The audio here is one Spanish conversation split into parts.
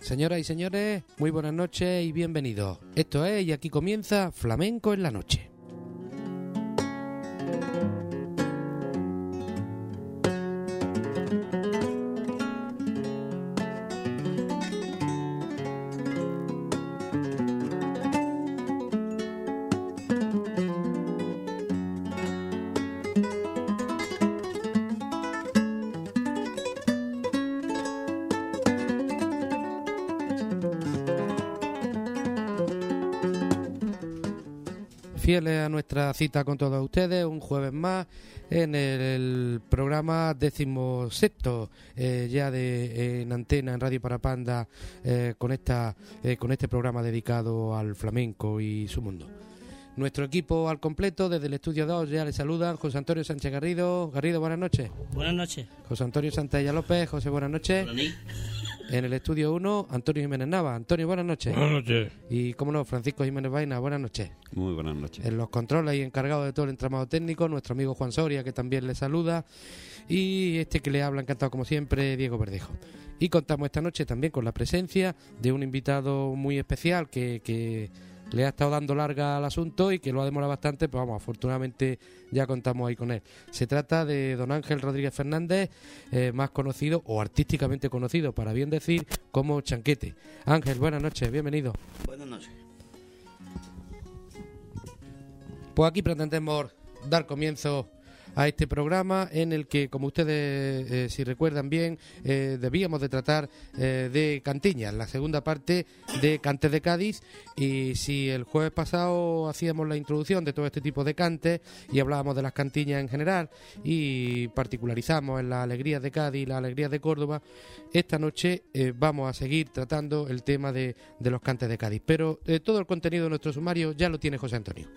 Señoras y señores, muy buenas noches y bienvenidos. Esto es y aquí comienza Flamenco en la Noche. Fieles a nuestra cita con todos ustedes, un jueves más en el programa 16º ya en antena en Radio Parapanda con este programa dedicado al flamenco y su mundo. Nuestro equipo al completo, desde el estudio 2 ya les saludan José Antonio Sánchez Garrido. Garrido, buenas noches. Buenas noches. José Antonio Santella López. José, buenas noches. En el estudio 1, Antonio Jiménez Nava. Antonio, buenas noches. Buenas noches. Y, cómo no, Francisco Jiménez Vaina, buenas noches. Muy buenas noches. En los controles y encargado de todo el entramado técnico, nuestro amigo Juan Soria, que también le saluda. Y este que le habla, encantado como siempre, Diego Verdejo. Y contamos esta noche también con la presencia de un invitado muy especial que le ha estado dando larga al asunto y que lo ha demorado bastante, pero vamos, afortunadamente ya contamos ahí con él. Se trata de don Ángel Rodríguez Fernández, más conocido o artísticamente conocido, para bien decir, como Chanquete. Ángel, buenas noches, bienvenido. Buenas noches. Pues aquí pretendemos dar comienzo a este programa en el que, como ustedes si recuerdan bien, debíamos de tratar de cantiñas, la segunda parte de Cantes de Cádiz. Y si el jueves pasado hacíamos la introducción de todo este tipo de cantes y hablábamos de las cantiñas en general y particularizamos en las alegrías de Cádiz y las alegrías de Córdoba, esta noche vamos a seguir tratando el tema de los cantes de Cádiz. Pero todo el contenido de nuestro sumario ya lo tiene José Antonio.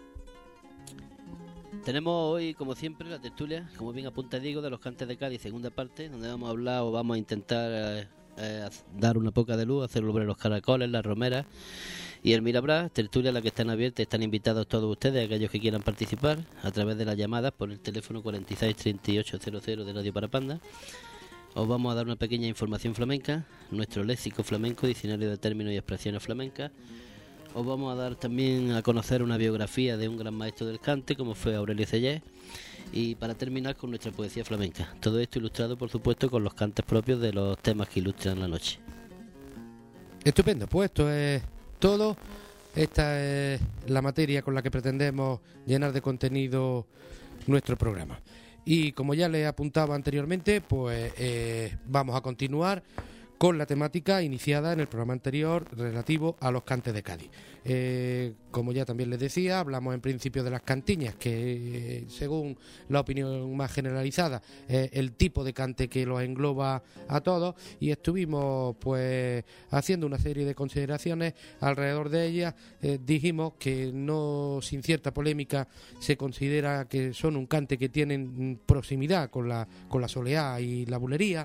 Tenemos hoy, como siempre, la tertulia, como bien apunta Diego, de los Cantes de Cádiz, segunda parte, donde vamos a hablar o vamos a intentar dar una poca de luz, hacer sobre los caracoles, las romeras y el Mirabrás. Tertulia a la que están abiertas, están invitados todos ustedes, aquellos que quieran participar, a través de las llamadas por el teléfono 46 38 00 de Radio Parapanda. Os vamos a dar una pequeña información flamenca, nuestro léxico flamenco, diccionario de términos y expresiones flamencas. Os vamos a dar también a conocer una biografía de un gran maestro del cante, como fue Aurelio Cellés, y para terminar con nuestra poesía flamenca. Todo esto ilustrado, por supuesto, con los cantes propios de los temas que ilustran la noche. Estupendo, pues esto es todo. Esta es la materia con la que pretendemos llenar de contenido nuestro programa. Y como ya les apuntaba anteriormente, pues vamos a continuar con la temática iniciada en el programa anterior relativo a los cantes de Cádiz. Como ya también les decía, hablamos en principio de las cantiñas, que según la opinión más generalizada es el tipo de cante que los engloba a todos, y estuvimos pues haciendo una serie de consideraciones alrededor de ellas. Dijimos que no sin cierta polémica se considera que son un cante que tienen proximidad con la soleá y la bulería.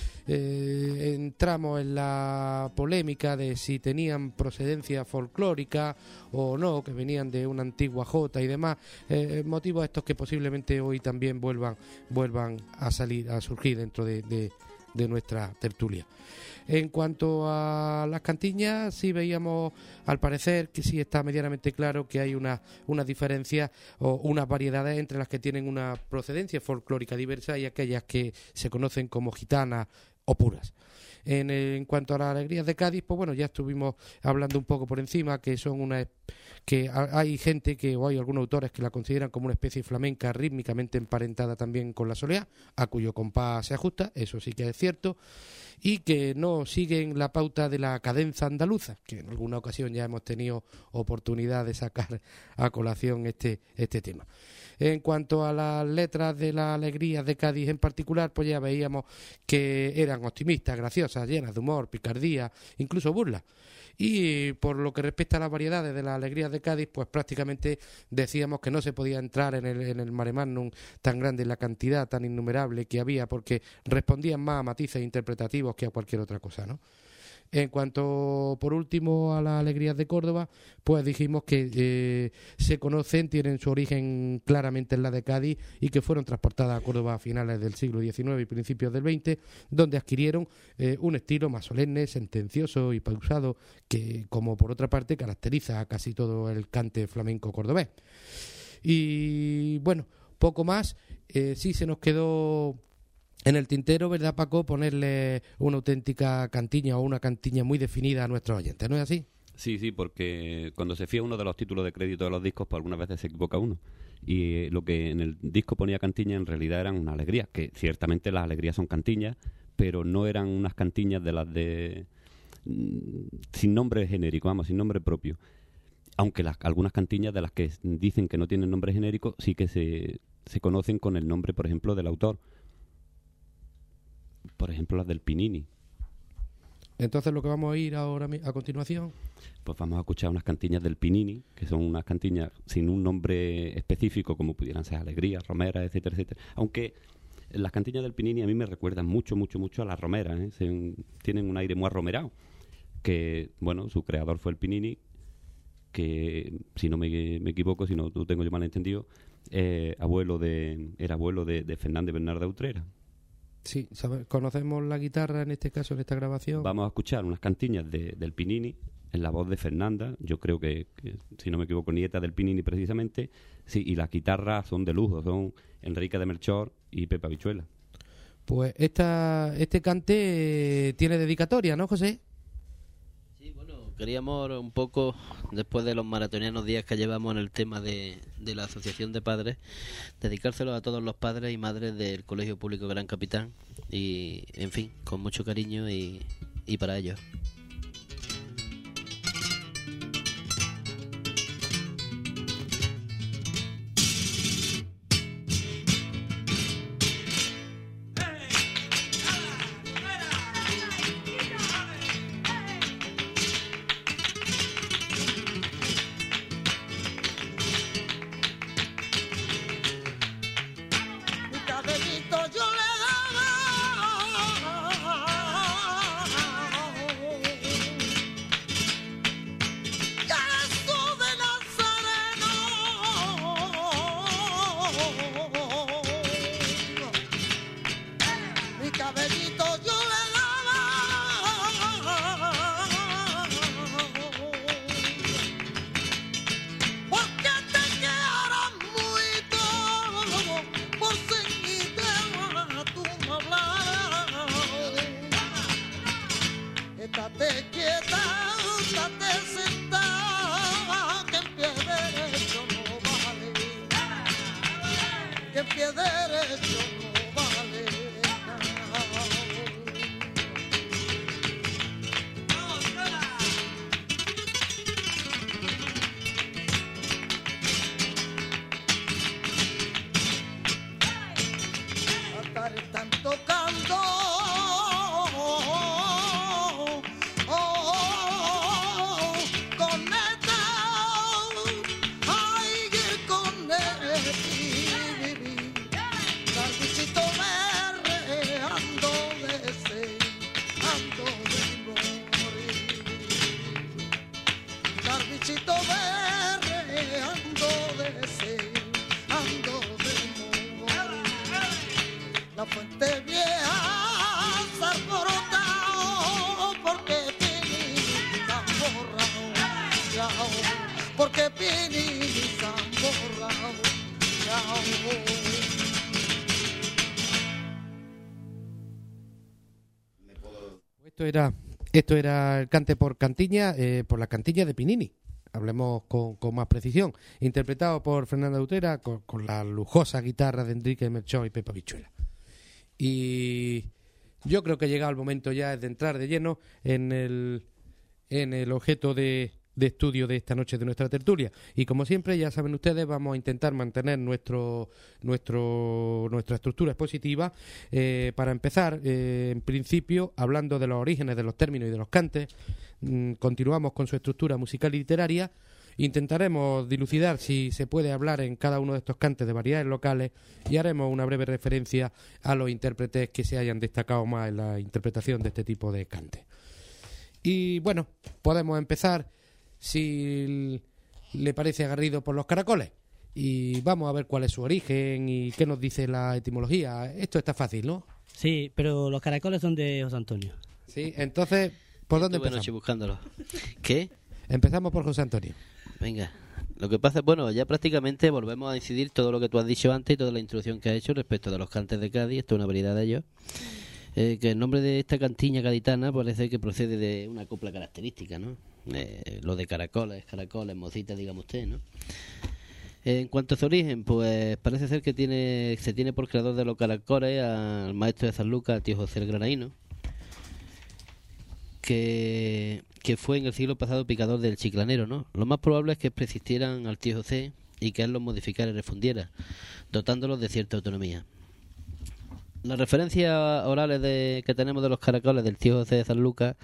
Entramos en la polémica de si tenían procedencia folclórica o no, que venían de una antigua jota y demás, motivos estos que posiblemente hoy también vuelvan a surgir dentro de nuestra tertulia. En cuanto a las cantiñas, sí veíamos, al parecer, que sí está medianamente claro que hay una diferencia o unas variedades entre las que tienen una procedencia folclórica diversa y aquellas que se conocen como gitanas o puras. En cuanto a las alegrías de Cádiz, pues bueno, ya estuvimos hablando un poco por encima, que son que hay gente o hay algunos autores que la consideran como una especie flamenca rítmicamente emparentada también con la soleá, a cuyo compás se ajusta, eso sí que es cierto, y que no siguen la pauta de la cadenza andaluza, que en alguna ocasión ya hemos tenido oportunidad de sacar a colación este tema. En cuanto a las letras de las alegrías de Cádiz en particular, pues ya veíamos que eran optimistas, graciosas, llenas de humor, picardía, incluso burla. Y por lo que respecta a las variedades de las alegrías de Cádiz, pues prácticamente decíamos que no se podía entrar en el mare magnum tan grande, en la cantidad tan innumerable que había, porque respondían más a matices interpretativos que a cualquier otra cosa, ¿no? En cuanto, por último, a las alegrías de Córdoba, pues dijimos que se conocen, tienen su origen claramente en la de Cádiz y que fueron transportadas a Córdoba a finales del siglo XIX y principios del XX, donde adquirieron un estilo más solemne, sentencioso y pausado que, como por otra parte, caracteriza a casi todo el cante flamenco cordobés. Y bueno, poco más. Sí se nos quedó en el tintero, ¿verdad, Paco?, ponerle una auténtica cantiña o una cantiña muy definida a nuestros oyentes, ¿no es así? Sí, porque cuando se fía uno de los títulos de crédito de los discos, pues algunas veces se equivoca uno. Y lo que en el disco ponía cantiña en realidad eran una alegría, que ciertamente las alegrías son cantiñas, pero no eran unas cantiñas de las de... sin nombre genérico, vamos, sin nombre propio. Aunque algunas cantiñas de las que dicen que no tienen nombre genérico sí que se conocen con el nombre, por ejemplo, del autor. Por ejemplo, las del Pinini. Entonces, lo que vamos a ir ahora a continuación, pues vamos a escuchar unas cantiñas del Pinini, que son unas cantiñas sin un nombre específico, como pudieran ser Alegría, Romera, etcétera, etcétera. Aunque las cantiñas del Pinini a mí me recuerdan mucho a las romeras, ¿eh? Tienen un aire muy arromerado, que, bueno, su creador fue el Pinini, que, si no me equivoco, si no lo tengo yo mal entendido, era abuelo de Fernández Bernal de Utrera. Sí, conocemos la guitarra en este caso, en esta grabación. Vamos a escuchar unas cantiñas del Pinini en la voz de Fernanda, yo creo que, si no me equivoco, nieta del Pinini precisamente, sí, y las guitarras son de lujo, son Enrique de Melchor y Pepa Bichuela. Pues este cante tiene dedicatoria, ¿no, José? Sí, bueno, queríamos un poco, después de los maratonianos días que llevamos en el tema de la Asociación de Padres, dedicárselo a todos los padres y madres del Colegio Público Gran Capitán y, en fin, con mucho cariño y para ellos. Esto era el cante por cantiña, por la cantiña de Pinini. Hablemos con más precisión. Interpretado por Fernanda Utrera con la lujosa guitarra de Enrique Melchor y Pepa Bichuela. Y yo creo que ha llegado el momento ya de entrar de lleno en el objeto de estudio de esta noche de nuestra tertulia. Y como siempre, ya saben ustedes, vamos a intentar mantener nuestra estructura expositiva. Para empezar, en principio, hablando de los orígenes de los términos y de los cantes, continuamos con su estructura musical y literaria. Intentaremos dilucidar si se puede hablar en cada uno de estos cantes de variedades locales y haremos una breve referencia a los intérpretes que se hayan destacado más en la interpretación de este tipo de cantes. Y bueno, podemos empezar, si le parece a Garrido, por los caracoles. Y vamos a ver cuál es su origen y qué nos dice la etimología. Esto está fácil, ¿no? Sí, pero los caracoles son de José Antonio. Sí, entonces, ¿por dónde Estuve empezamos? anoche buscándolo. ¿Qué? Empezamos por José Antonio. Venga. Lo que pasa es, bueno, ya prácticamente volvemos a incidir todo lo que tú has dicho antes y toda la introducción que has hecho respecto de los cantes de Cádiz. Esto es una variedad de ellos. Que el nombre de esta cantiña gaditana parece que procede de una copla característica, ¿no? Lo de caracoles, mocitas, digamos usted, ¿no? En cuanto a su origen, pues parece ser que se tiene por creador de los caracoles al maestro de San Lucas, al tío José el Granaíno, que fue en el siglo pasado picador del chiclanero, ¿no? Lo más probable es que persistieran al tío José y que él los modificara y refundiera, dotándolos de cierta autonomía. Las referencias orales que tenemos de los caracoles del tío José de San Lucas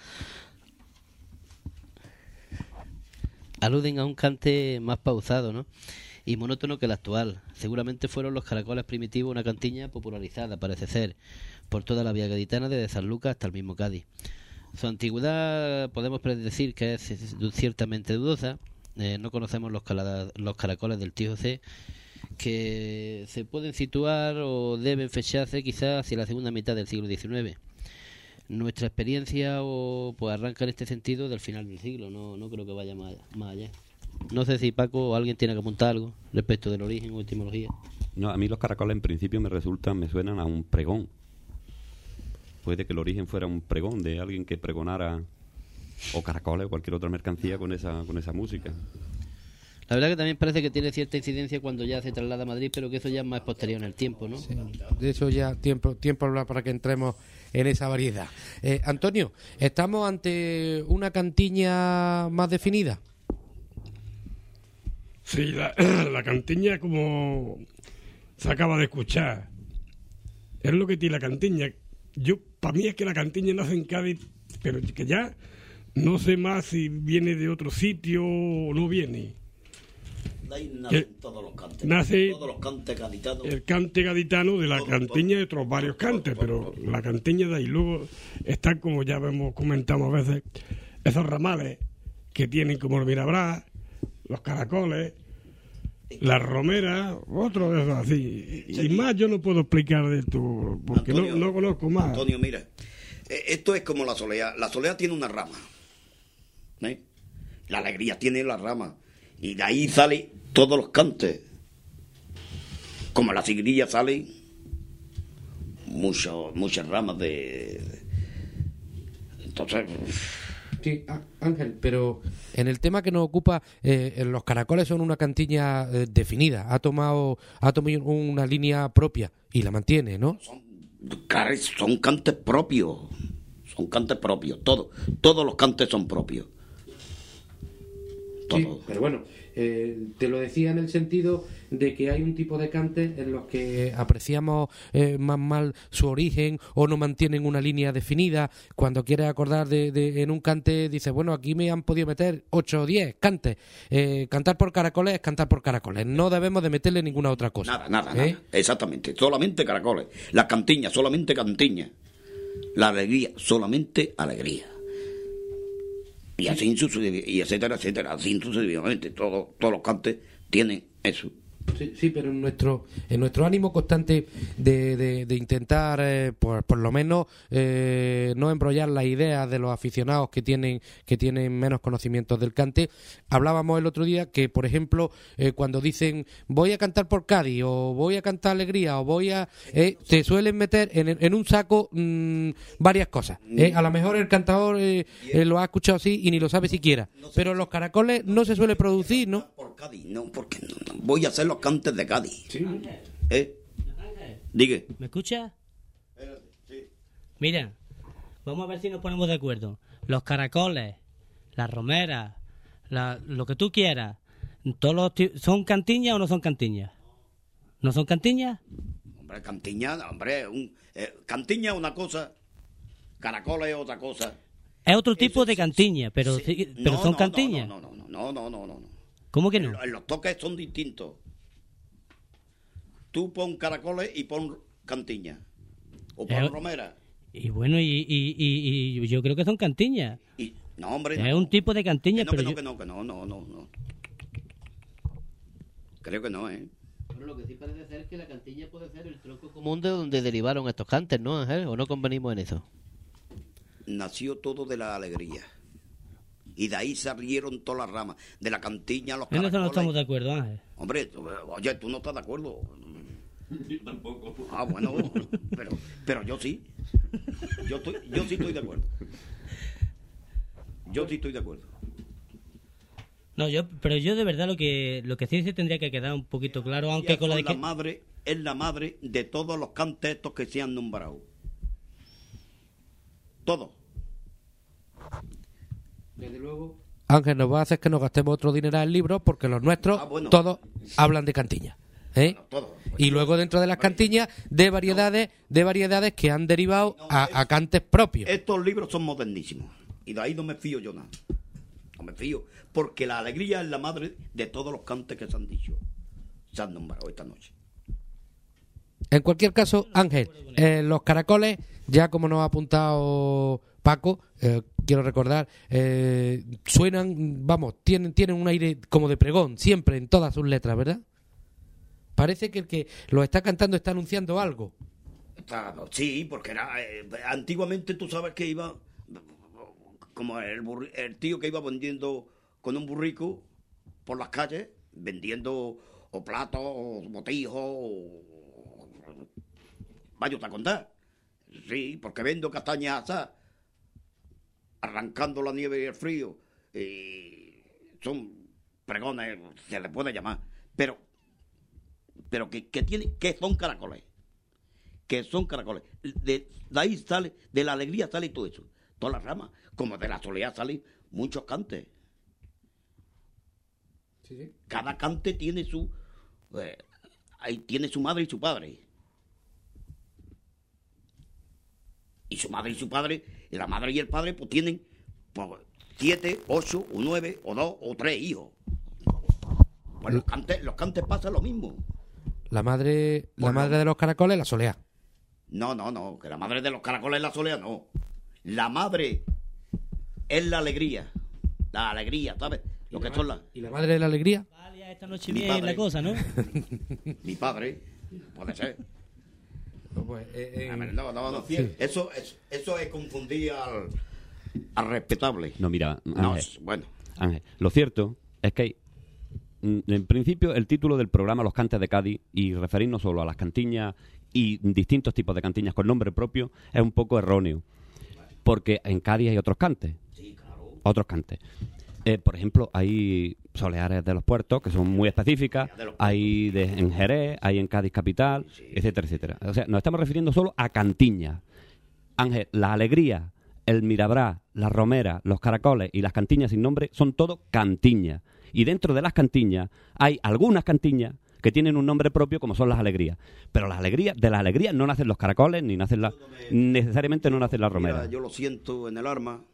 aluden a un cante más pausado, ¿no? Y monótono que el actual. Seguramente fueron los caracoles primitivos una cantiña popularizada, parece ser, por toda la vía gaditana desde San Lucas hasta el mismo Cádiz. Su antigüedad podemos predecir que es ciertamente dudosa. No conocemos los caracoles del tío José, que se pueden situar o deben fecharse quizás hacia la segunda mitad del siglo XIX. Nuestra experiencia pues arranca en este sentido del final del siglo, no creo que vaya más allá. No sé si Paco o alguien tiene que apuntar algo respecto del origen o etimología. No, a mí los caracoles en principio me suenan a un pregón. Puede que el origen fuera un pregón de alguien que pregonara o caracoles o cualquier otra mercancía con esa música. La verdad que también parece que tiene cierta incidencia cuando ya se traslada a Madrid, pero que eso ya es más posterior en el tiempo, ¿no? Sí, de eso ya tiempo hablar para que entremos en esa variedad. Antonio, ¿estamos ante una cantiña más definida? Sí, la cantiña, como se acaba de escuchar, es lo que tiene la cantiña. Para mí es que la cantiña nace en Cádiz, pero que ya no sé más si viene de otro sitio o no viene. De ahí nacen todos los cantes. Todos los cantes gaditanos. El cante gaditano de la cantiña y otros varios cantes, pero la cantiña de ahí. Luego están, como ya hemos comentado a veces, esos ramales que tienen como el Mirabrás, los caracoles, las romeras, otro de esos así. Y más yo no puedo explicar de esto, porque Antonio, no conozco más. Antonio, mira, esto es como la soleá. La soleá tiene una rama, ¿eh? La alegría tiene la rama, y de ahí salen todos los cantes. Como la sigrilla salen muchas ramas entonces... Sí, Ángel, pero en el tema que nos ocupa, los caracoles son una cantiña definida, ha tomado una línea propia y la mantiene, ¿no? Son cantes propios, todos los cantes son propios. Sí, pero bueno, te lo decía en el sentido de que hay un tipo de cantes en los que apreciamos más mal su origen o no mantienen una línea definida. Cuando quieres acordar en un cante, dices, bueno, aquí me han podido meter 8 o 10 cantes. Cantar por caracoles es cantar por caracoles. No debemos de meterle ninguna otra cosa. Nada. Exactamente, solamente caracoles. Las cantiñas, solamente cantiñas. La alegría, solamente alegría. Y así etcétera, así sucesivamente. Todos los cantes tienen eso. Sí, pero en nuestro ánimo constante de intentar, por lo menos, no embrollar las ideas de los aficionados que tienen menos conocimientos del cante. Hablábamos el otro día que, por ejemplo, cuando dicen voy a cantar por Cádiz o voy a cantar alegría o te suelen meter en un saco varias cosas. A lo mejor el cantador lo ha escuchado así y ni lo sabe siquiera. Pero los caracoles no se suele producir, ¿no? Por Cádiz, no, porque no voy a hacer los cantes de Cádiz. Sí. Diga. ¿Me escucha? Sí. Mira, vamos a ver si nos ponemos de acuerdo. Los caracoles, las romeras, lo que tú quieras, ¿son cantiñas o no son cantiñas? ¿No son cantiñas? Hombre, cantiña es una cosa, caracoles es otra cosa. Es otro tipo de cantiña, pero son cantiñas. No. ¿Cómo que no? Los toques son distintos. Tú pon caracoles y pon cantiña. O pon romera. Y bueno, y yo creo que son cantiñas. No, hombre, Es no. un tipo de cantiña, Que pero no. Creo que no, ¿eh? Bueno, lo que sí parece ser que la cantilla puede ser el tronco común de donde derivaron estos cantes, ¿no, Ángel? ¿O no convenimos en eso? Nació todo de la alegría. Y de ahí salieron todas las ramas. De la cantiña, los en eso no caracoles. estamos de acuerdo, Ángel. Hombre, oye, tú no estás de acuerdo. Tampoco. Ah, bueno, pero yo sí. Yo sí estoy de acuerdo. Yo sí estoy de acuerdo. No, pero yo de verdad lo que sí se tendría que quedar un poquito claro, aunque con la de que... Es la madre de todos los cantes estos que se han nombrado. Todos. Desde luego. Ángel, nos va a hacer que nos gastemos otro dineral en libros porque los nuestros Bueno. todos hablan de cantiña. ¿Eh? Bueno, todos. Y luego dentro de las cantiñas de variedades que han derivado a cantes propios. Estos libros son modernísimos. Y de ahí no me fío yo nada. No me fío. Porque la alegría es la madre de todos los cantes que se han dicho. Se han nombrado esta noche. En cualquier caso, Ángel, los caracoles, ya como nos ha apuntado Paco, quiero recordar, suenan, vamos, tienen un aire como de pregón, siempre en todas sus letras, ¿verdad? Parece que el que lo está cantando está anunciando algo. Sí, porque era antiguamente tú sabes que iba como el tío que iba vendiendo con un burrico por las calles, vendiendo o platos, o botijos, o... Vaya a contar. Sí, porque vendo castañas asadas, arrancando la nieve y el frío. Son pregones, se les puede llamar. Pero que son caracoles. Que son caracoles. De ahí sale, de la alegría sale todo eso. Todas las ramas. Como de la soledad salen muchos cantes. Sí. Cada cante tiene su... ahí tiene su madre y su padre. Y su madre y su padre, y la madre y el padre, pues tienen 7, 8, o 9, o 2, o 3 hijos. Pues los cantes pasa lo mismo. La madre de los caracoles, la soleá. No, que la madre de los caracoles es la soledad, no. La madre es la alegría, ¿sabes? Lo que son las... ¿Y la madre de la alegría? Vale, esta noche Mi bien padre. la cosa, ¿no? Mi padre, puede ser. Pues, No. Eso es confundir al respetable. No, mira, No, Ángel, bueno. Ángel, lo cierto es que hay, en principio el título del programa Los Cantes de Cádiz y referirnos solo a las cantiñas y distintos tipos de cantiñas con nombre propio es un poco erróneo, porque en Cádiz hay otros cantes. Sí, claro. Otros cantes. Por ejemplo, hay soleares de los puertos que son muy específicas, hay en Jerez, hay en Cádiz capital, etcétera, etcétera. O sea, nos estamos refiriendo solo a cantiñas. Ángel, la alegría, el mirabrá, la romera, los caracoles y las cantiñas sin nombre son todo cantiñas. Y dentro de las cantiñas hay algunas cantiñas que tienen un nombre propio como son las alegrías. Pero de las alegrías no nacen los caracoles ni nacen necesariamente no nacen las romeras. Mira, yo lo siento en el alma,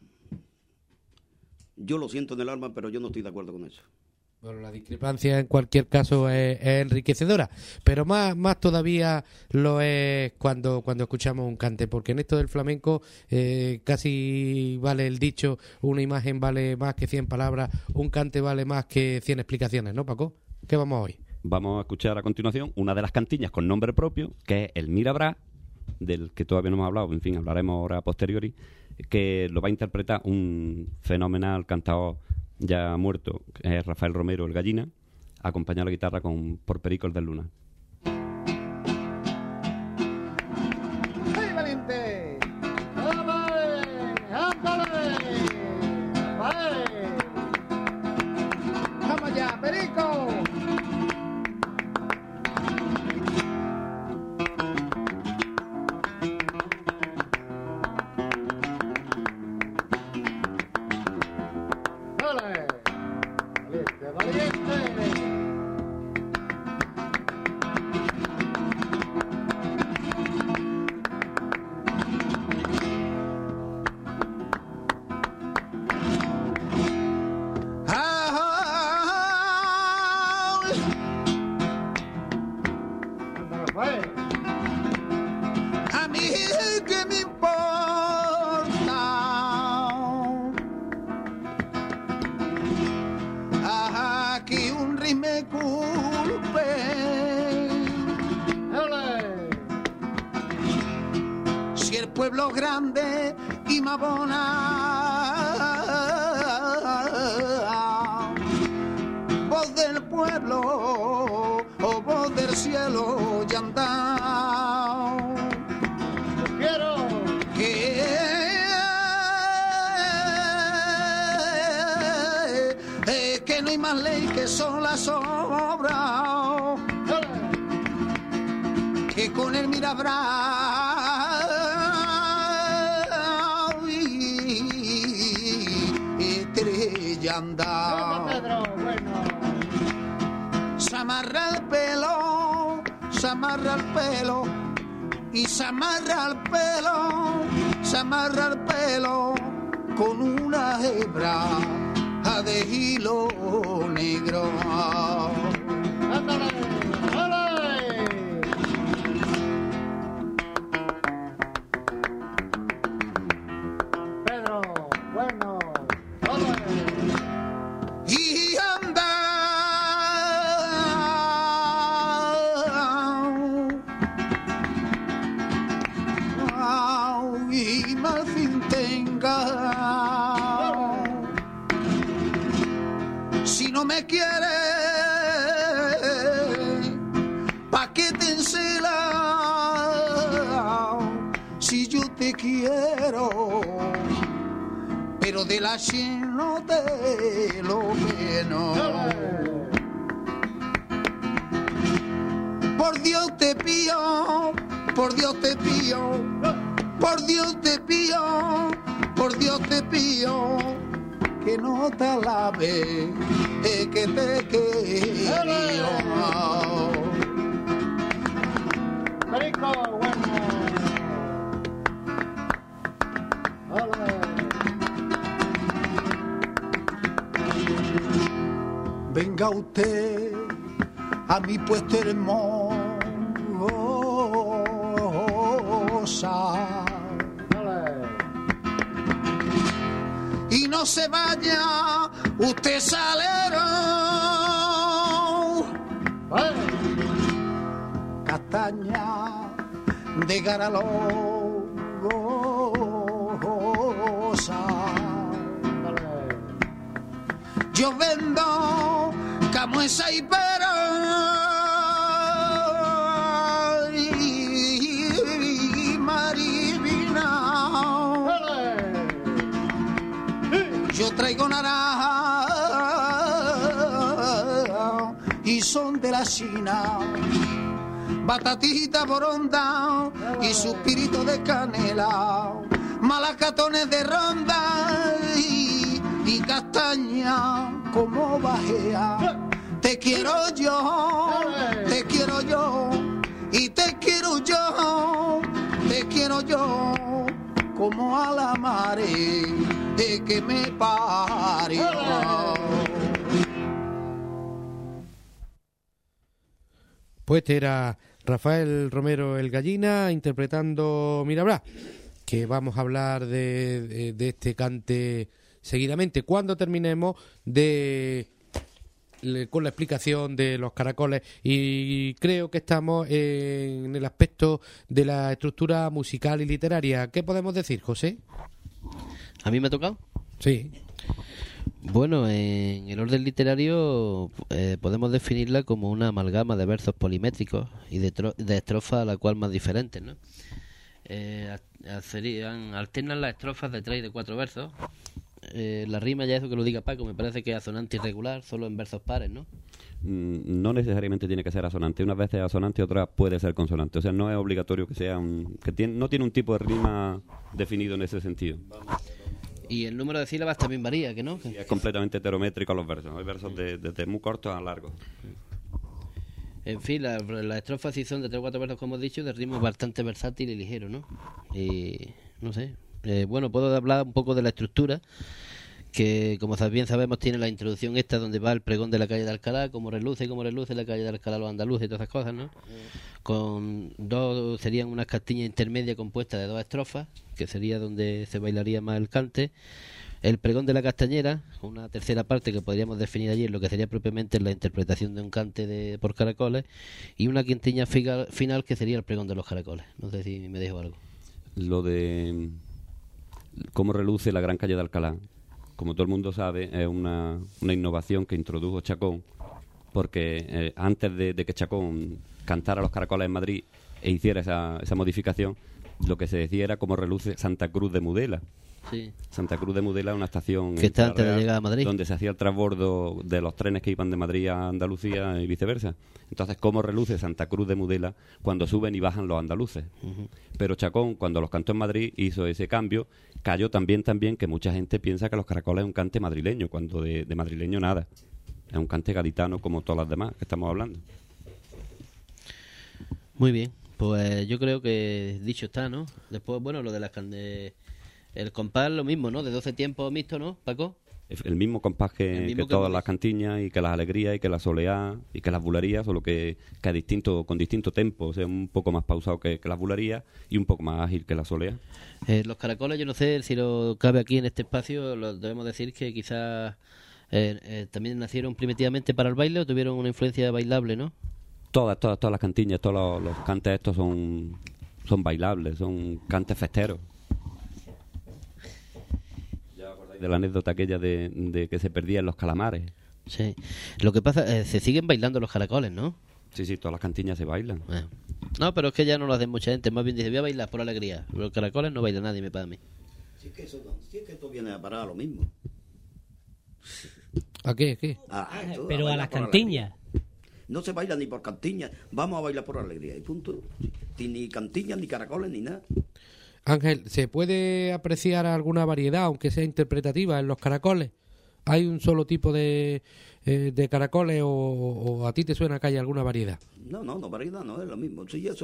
pero yo no estoy de acuerdo con eso. Bueno, la discrepancia en cualquier caso es enriquecedora, pero más todavía lo es cuando escuchamos un cante, porque en esto del flamenco casi vale el dicho, una imagen vale más que 100 palabras, un cante vale más que 100 explicaciones, ¿no, Paco? ¿Qué vamos hoy? Vamos a escuchar a continuación una de las cantiñas con nombre propio, que es el Mirabrá, del que todavía no hemos hablado, en fin, hablaremos ahora a posteriori, que lo va a interpretar un fenomenal cantador ya muerto, que es Rafael Romero, el Gallina, acompañado a la guitarra por Pericos del Luna. ¡Hey, valiente! ¡Ándale! ¡Ándale! ¡Vale! ¡Vamos ya, Perico! ¡Vale! ¡Valiente, valiente! pueblo grande y Mabona. Voz del pueblo, oh voz del cielo, llanta. Quiero. Que no hay más ley que son las obras, que con él mira estrella anda. Pedro, bueno. Se amarra el pelo, se amarra el pelo y se amarra el pelo, se amarra el pelo con una hebra de hilo negro. Ándale, ándale. Pedro, bueno. Ándale. Y anda y mal fin tenga. Si no me quieres, ¿pa' qué te encela? Si yo te quiero, pero de la sien no te lo menos. Por Dios te pido, por Dios te pido, por Dios te pido, por Dios te pido, que no te alabe, que te quiero. Perico, bueno. Ándale. Venga usted a mi puesto hermosa y no se vaya usted salero. Castaña de Garalosa. Yo vendo camuesa y pera y marivina. Yo traigo naranja y son de la China. Batatita boronda y suspirito de canela. Malacatones de ronda y castaña como bajea. Te quiero yo y te quiero yo como a la mare que me parió. Pues este era Rafael Romero el Gallina interpretando Mirabra, que vamos a hablar de este cante seguidamente cuando terminemos con la explicación de los caracoles, y creo que estamos en el aspecto de la estructura musical y literaria. ¿Qué podemos decir, José? ¿A mí me ha tocado? Sí. Bueno, en el orden literario podemos definirla como una amalgama de versos polimétricos y de estrofas a la cual más diferentes, ¿no? Alternan las estrofas de 3 y de 4 versos. La rima, ya eso que lo diga Paco, me parece que es asonante irregular, solo en versos pares, ¿no? No necesariamente tiene que ser asonante. Unas veces asonante, otras puede ser consonante. O sea, no es obligatorio que sea no tiene un tipo de rima definido en ese sentido. Y el número de sílabas también varía, ¿que no? Sí, es completamente heterométrico los versos. Hay versos desde muy cortos a largos. En fin, las estrofas sí son de 3 o 4 versos, como hemos dicho, de ritmo bastante versátil y ligero, ¿no? Y no sé. Bueno, puedo hablar un poco de la estructura, que como bien sabemos tiene la introducción esta donde va el pregón de la calle de Alcalá, como reluce la calle de Alcalá los andaluces y todas esas cosas, ¿no? Con dos, serían unas castillas intermedias compuestas de 2 estrofas, que sería donde se bailaría más el cante. El pregón de la castañera, una tercera parte que podríamos definir allí en lo que sería propiamente la interpretación de un cante por caracoles, y una quintiña final que sería el pregón de los caracoles. No sé si me dejo algo. lo de cómo reluce la Gran Calle de Alcalá. Como todo el mundo sabe, es una innovación que introdujo Chacón, porque antes de que Chacón cantara Los Caracoles en Madrid e hiciera esa modificación, lo que se decía era cómo reluce Santa Cruz de Mudela. Sí. Santa Cruz de Mudela es una estación Que está en antes de Real, llegar a Madrid, donde se hacía el transbordo de los trenes que iban de Madrid a Andalucía y viceversa. Entonces, ¿cómo reluce Santa Cruz de Mudela cuando suben y bajan los andaluces? Pero Chacón, cuando los cantó en Madrid, hizo ese cambio. Cayó también que mucha gente piensa que Los Caracoles es un cante madrileño, cuando de madrileño nada. Es un cante gaditano como todas las demás que estamos hablando. Muy bien, pues yo creo que dicho está, ¿no? Después, bueno, lo de las el compás lo mismo, ¿no? De 12 tiempos mixtos, ¿no, Paco? El mismo compás El mismo que que todas hemos las cantiñas, y que las alegrías, y que la soleá, y que las bulerías, solo que con distinto tempo, o sea, un poco más pausado que las bulerías y un poco más ágil que la soleá. Los caracoles, yo no sé si lo cabe aquí en este espacio, lo debemos decir que quizás también nacieron primitivamente para el baile o tuvieron una influencia bailable, ¿no? Todas las cantiñas, todos los cantes estos son bailables, son cantes festeros. Ya acordáis de la anécdota aquella de que se perdían los calamares. Sí. Lo que pasa, se siguen bailando los caracoles, ¿no? Sí, todas las cantiñas se bailan. No, pero es que ya no lo hacen mucha gente, más bien dice, voy a bailar por alegría. Los caracoles no baila nadie, me para mí. Si es que esto viene a parar a lo mismo. ¿A qué? Pero a las cantiñas. No se baila ni por cantiñas, vamos a bailar por alegría, y punto. Ni cantiñas, ni caracoles, ni nada. Ángel, ¿se puede apreciar alguna variedad, aunque sea interpretativa, en los caracoles? ¿Hay un solo tipo de caracoles o a ti te suena que hay alguna variedad? No, variedad no, es lo mismo. Si eso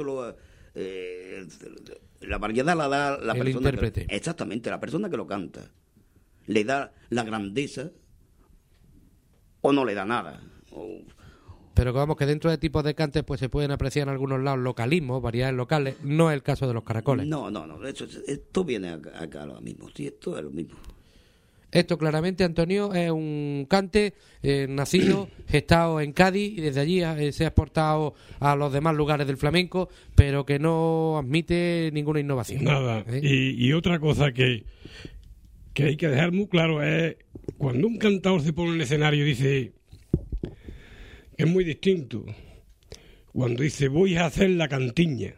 la variedad la da la el persona. intérprete. Exactamente, la persona que lo canta. Le da la grandeza o no le da nada. Pero vamos, que dentro de tipos de cantes pues se pueden apreciar en algunos lados localismos, variedades locales. No es el caso de los caracoles. No, esto viene acá lo mismo. Sí, esto es lo mismo. Esto claramente, Antonio, es un cante nacido, gestado en Cádiz, y desde allí se ha exportado a los demás lugares del flamenco, pero que no admite ninguna innovación. Nada. Y otra cosa que hay que dejar muy claro es cuando un cantador se pone en el escenario y dice, es muy distinto cuando dice voy a hacer la cantiña.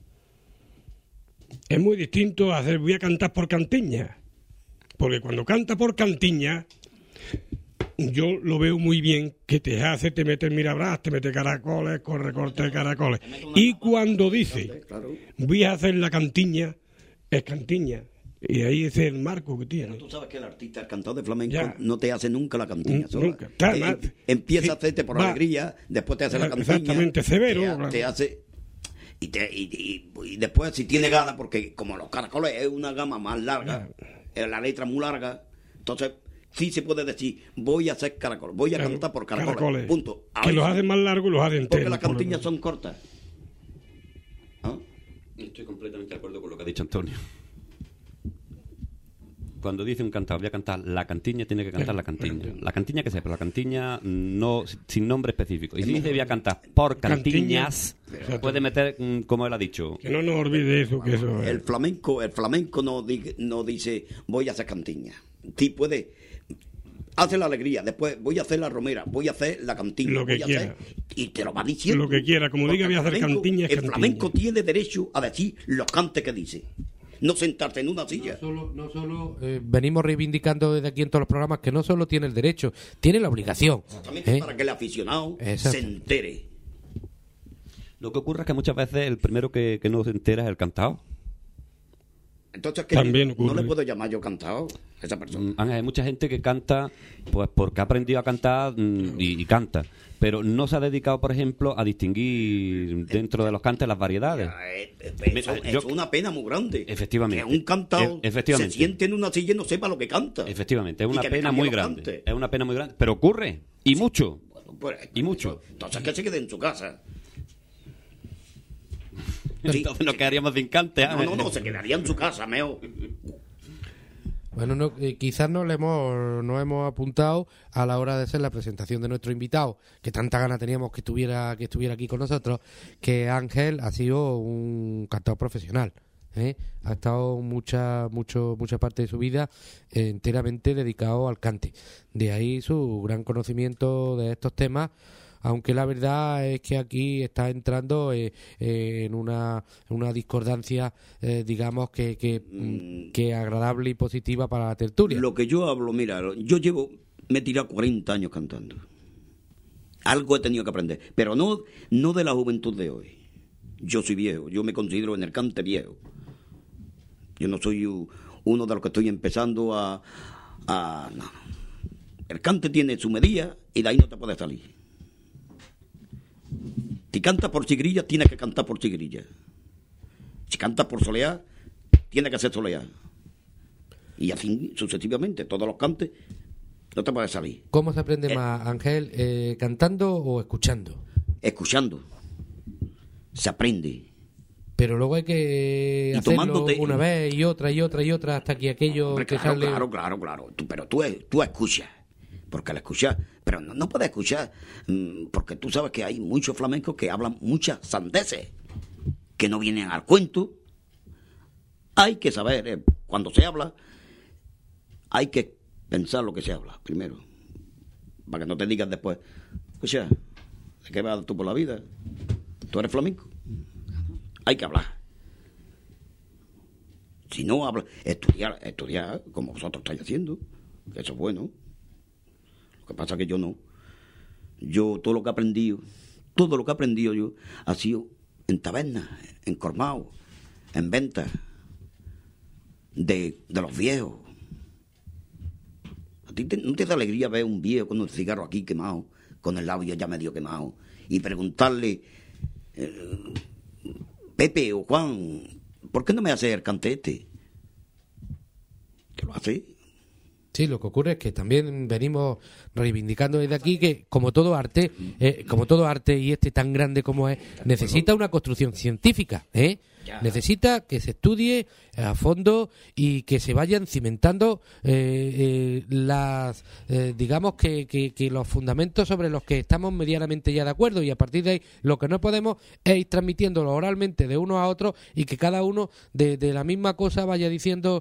Es muy distinto a hacer voy a cantar por cantiña. Porque cuando canta por cantiña, yo lo veo muy bien que te mete mirabras, te mete caracoles, con recorte de caracoles. Y cuando dice voy a hacer la cantiña, es cantiña. Y ahí es el marco que tiene. Pero tú sabes que el artista, el cantador de flamenco, Ya. no te hace nunca la cantiña sola. Nunca. Claro, empieza a hacerte por alegría, después te hace la cantiña. Exactamente, severo. Te hace... Y después, si tiene ganas, porque como los caracoles es una gama más larga, la letra muy larga, entonces sí se puede decir, voy a hacer caracoles, voy a cantar por caracoles. Punto. Que los hacen más largos y los hacen enteros. Porque las cantiñas son cortas. ¿Ah? Estoy completamente de acuerdo con lo que ha dicho Antonio. Cuando dice un cantador, voy a cantar la cantiña, tiene que cantar la cantiña. La cantiña que sea, pero la cantiña no sin nombre específico. Y si dice voy a cantar por cantiñas, puede meter, como él ha dicho. Que no nos olvide eso, que eso es. El flamenco no dice voy a hacer cantiña. Sí puede... Hace la alegría, después voy a hacer la romera, voy a hacer la cantiña, Lo que voy a quiera. hacer, y te lo va diciendo. Lo que quiera, como diga voy a hacer cantiña, es el cantiña. flamenco tiene derecho a decir los cantes que dice, no sentarte en una silla. No solo venimos reivindicando desde aquí en todos los programas que no solo tiene el derecho, tiene la obligación. Exactamente, para que el aficionado se entere. Lo que ocurre es que muchas veces el primero que no se entera es el cantado. Entonces, También no ocurre. le puedo llamar yo cantado a esa persona. Hay mucha gente que canta pues porque ha aprendido a cantar y canta, pero no se ha dedicado, por ejemplo, a distinguir dentro de los cantes las variedades. Es una pena muy grande. Efectivamente. Que un cantado Efectivamente. se siente en una silla y no sepa lo que canta. Efectivamente, es una Y que me pena cambie muy los grande. cantes. Es una pena muy grande, pero ocurre, y mucho. Pues, Y mucho. Entonces que se quede en su casa. Entonces nos quedaríamos sin cante. No, se quedaría en su casa, meo. Bueno, quizás no hemos apuntado a la hora de hacer la presentación de nuestro invitado, que tanta gana teníamos que estuviera aquí con nosotros, que Ángel ha sido un cantador profesional. Ha estado mucha parte de su vida enteramente dedicado al cante. De ahí su gran conocimiento de estos temas, aunque la verdad es que aquí está entrando en una discordancia, digamos, que agradable y positiva para la tertulia. Lo que yo hablo, mira, me he tirado 40 años cantando. Algo he tenido que aprender, pero no de la juventud de hoy. Yo soy viejo, yo me considero en el cante viejo. Yo no soy uno de los que estoy empezando no. El cante tiene su medida y de ahí no te puedes salir. Si cantas por chigrilla, tienes que cantar por chigrilla. Si cantas por soleá, tienes que ser soleá. Y así sucesivamente, todos los cantes, no te puedes salir. ¿Cómo se aprende más, Ángel? ¿Cantando o escuchando? Escuchando. Se aprende. Pero luego hay que hacerlo una vez y otra hasta que aquello te sale. Claro. Pero tú escuchas. Porque al escuchar, pero no puedes escuchar, porque tú sabes que hay muchos flamencos que hablan muchas sandeces, que no vienen al cuento. Hay que saber, cuando se habla, hay que pensar lo que se habla primero, para que no te digas después, escucha, ¿de qué vas tú por la vida? ¿Tú eres flamenco? Hay que hablar. Si no hablas, estudiar como vosotros estáis haciendo, que eso es bueno. Lo que pasa es que yo no. Yo todo lo que he aprendido yo ha sido en tabernas, en colmados, en ventas de los viejos. ¿A ti no te da alegría ver un viejo con un cigarro aquí quemado, con el labio ya medio quemado, y preguntarle, Pepe o Juan, ¿por qué no me haces el cante este? ¿Te lo hace? Sí, lo que ocurre es que también venimos reivindicando desde aquí que, como todo arte y tan grande como es, necesita una construcción científica, necesita que se estudie a fondo y que se vayan cimentando digamos que los fundamentos sobre los que estamos medianamente ya de acuerdo, y a partir de ahí lo que no podemos es ir transmitiéndolo oralmente de uno a otro y que cada uno de la misma cosa vaya diciendo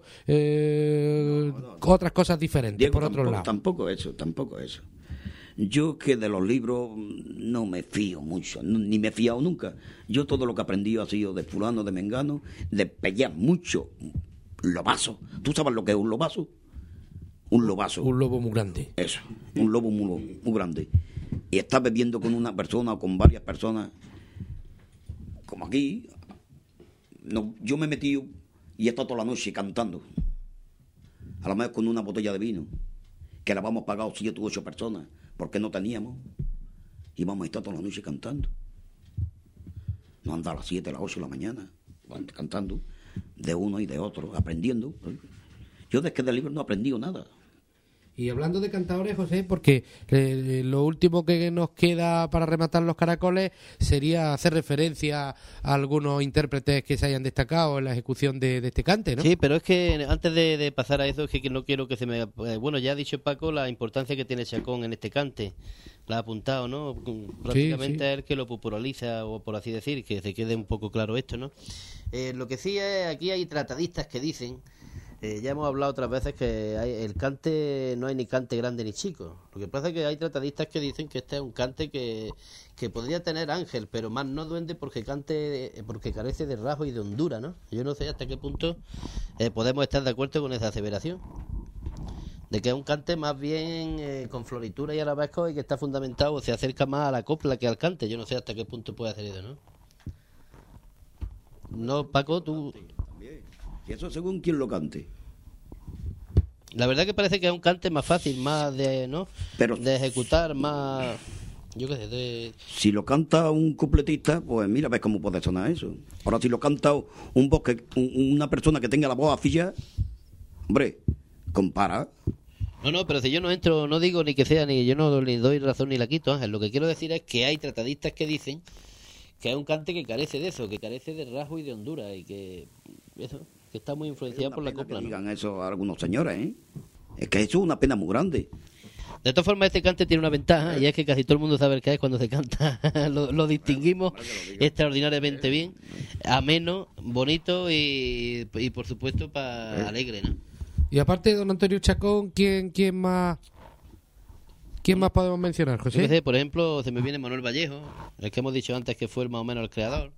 otras cosas diferentes, Diego, por otro lado. Tampoco eso. Yo que de los libros no me fío mucho, ni me he fiado nunca. Yo todo lo que he aprendido ha sido de fulano, de mengano, de pelear mucho lobazo. ¿Tú sabes lo que es un lobazo? Un lobazo. Un lobo muy grande. Eso, un lobo muy grande. Y estás bebiendo con una persona o con varias personas, como aquí. No, yo me he metido y he estado toda la noche cantando. A lo mejor con una botella de vino, que la vamos pagado 7 u 8 personas, porque no teníamos, y vamos a estar toda la noche cantando. No anda a las 7, a las 8 de la mañana, cantando, de uno y de otro, aprendiendo. Yo desde que del libro no he aprendido nada. Y hablando de cantadores, José, porque lo último que nos queda para rematar los caracoles sería hacer referencia a algunos intérpretes que se hayan destacado en la ejecución de este cante, ¿no? Sí, pero es que antes de pasar a eso, es que no quiero que se me... Bueno, ya ha dicho Paco la importancia que tiene Chacón en este cante. La ha apuntado, ¿no? Prácticamente sí. Es el que lo populariza, o por así decir, que se quede un poco claro esto, ¿no? Lo que sí es, aquí hay tratadistas que dicen... ya hemos hablado otras veces que el cante no hay ni cante grande ni chico. Lo que pasa es que hay tratadistas que dicen que este es un cante que podría tener ángel, pero más no duende porque carece de rasgo y de hondura, ¿no? Yo no sé hasta qué punto podemos estar de acuerdo con esa aseveración. De que es un cante más bien con floritura y arabesco y que está fundamentado o se acerca más a la copla que al cante. Yo no sé hasta qué punto puede hacer eso, ¿no? No, Paco, tú... Y eso según quien lo cante. La verdad que parece que es un cante más fácil, más de, ¿no? Pero de ejecutar, más... Yo qué sé, Si lo canta un cupletista, pues mira, ves cómo puede sonar eso. Ahora, si lo canta una persona que tenga la voz afilla, hombre, compara. No, pero si yo no entro, no digo ni que sea, ni yo no le doy razón ni la quito, Ángel. Lo que quiero decir es que hay tratadistas que dicen que es un cante que carece de eso, que carece de rasgo y de hondura, y que eso, que está muy influenciado por la copla, que ¿no? Digan eso a algunos señores, ¿eh? Es que eso es una pena muy grande. De todas formas, este cante tiene una ventaja, y es que casi todo el mundo sabe el que es cuando se canta. lo distinguimos extraordinariamente bien, ameno, bonito y por supuesto, alegre, ¿no? Y aparte de don Antonio Chacón, ¿quién más podemos mencionar, Yo José? qué sé, por ejemplo, se me viene Manuel Vallejo, el que hemos dicho antes que fue más o menos el creador.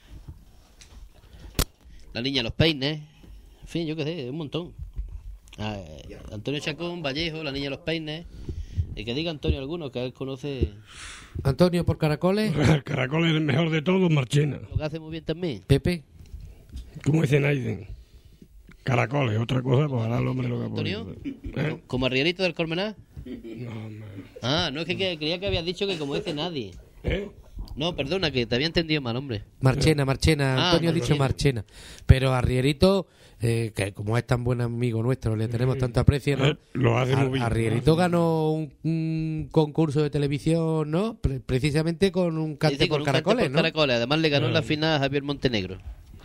La niña Los Peines, en fin, yo qué sé, un montón. Antonio Chacón, Vallejo, la niña Los Peines, y que diga Antonio alguno, que él conoce Antonio por Caracoles, El caracol es el mejor de todos, Marchena. lo que hace muy bien también. Pepe. Como dice Naiden. Caracoles, otra cosa, pues hará el hombre lo que ¿Antonio? puede. ¿Como Arrierito del Colmenar? No, hombre. No, es que creía que habías dicho que como dice nadie. ¿Eh? No, perdona, que te había entendido mal, hombre. Marchena, Antonio ha dicho Marchena. Pero Arrierito, que como es tan buen amigo nuestro, le tenemos tanto aprecio, ¿no? Lo hace muy bien. Arrierito ganó un concurso de televisión, ¿no? Precisamente con un cante Sí, con por un Caracoles, cante por ¿no? Caracoles. Además le ganó en la final a Javier Montenegro.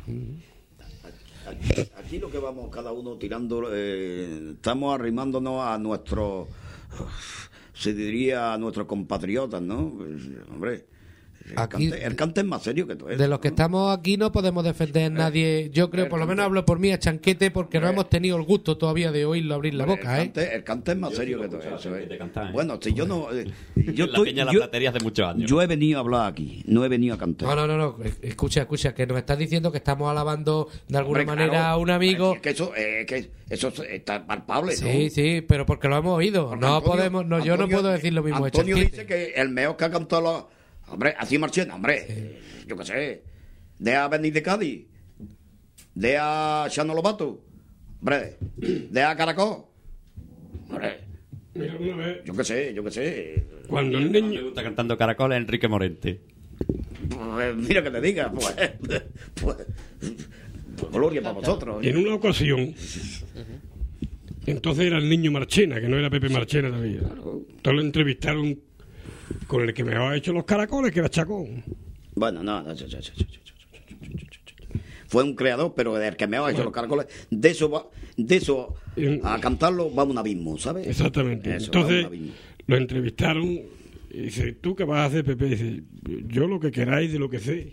Aquí lo que vamos cada uno tirando, estamos arrimándonos a nuestros, se diría a nuestros compatriotas, ¿no? Pues, hombre, Aquí, el cante es más serio que todo eso. de los que ¿no? estamos aquí no podemos defender nadie. Yo creo, por lo menos hablo por mí, a Chanquete, porque no hemos tenido el gusto todavía de oírlo abrir la boca, El cante es más serio que todo eso. de cantar, ¿eh? Bueno, si yo no... yo La peña de las platerías de muchos años. Yo he venido a hablar aquí, no he venido a cantar. No. Escucha, que nos estás diciendo que estamos alabando de alguna Hombre, manera claro, a un amigo. Es que eso está palpable, ¿no? Sí, pero porque lo hemos oído. Porque No Antonio- podemos, no, yo no Antonio- puedo decir lo mismo de Antonio Chanquete. dice que el mejor que ha cantado hombre, así Marchena, hombre, yo qué sé, de a venir de Cádiz, de a Chano Lobato, hombre, de a Caracol, hombre, Mira, una vez, yo qué sé, cuando el Me niño... gusta cantando Caracoles, Enrique Morente. pues, mira que te diga, pues, gloria para vosotros. En una ocasión, entonces era el niño Marchena, que no era Pepe Marchena todavía. Entonces lo entrevistaron con el que me había hecho los caracoles, que era Chacón. Bueno, no. Fue un creador, pero el que me ha hecho los caracoles, de eso a cantarlo va un abismo, ¿sabes? Exactamente. Eso, va Entonces un abismo. lo entrevistaron y dice, ¿tú qué vas a hacer, Pepe? Dice, yo lo que queráis de lo que sé.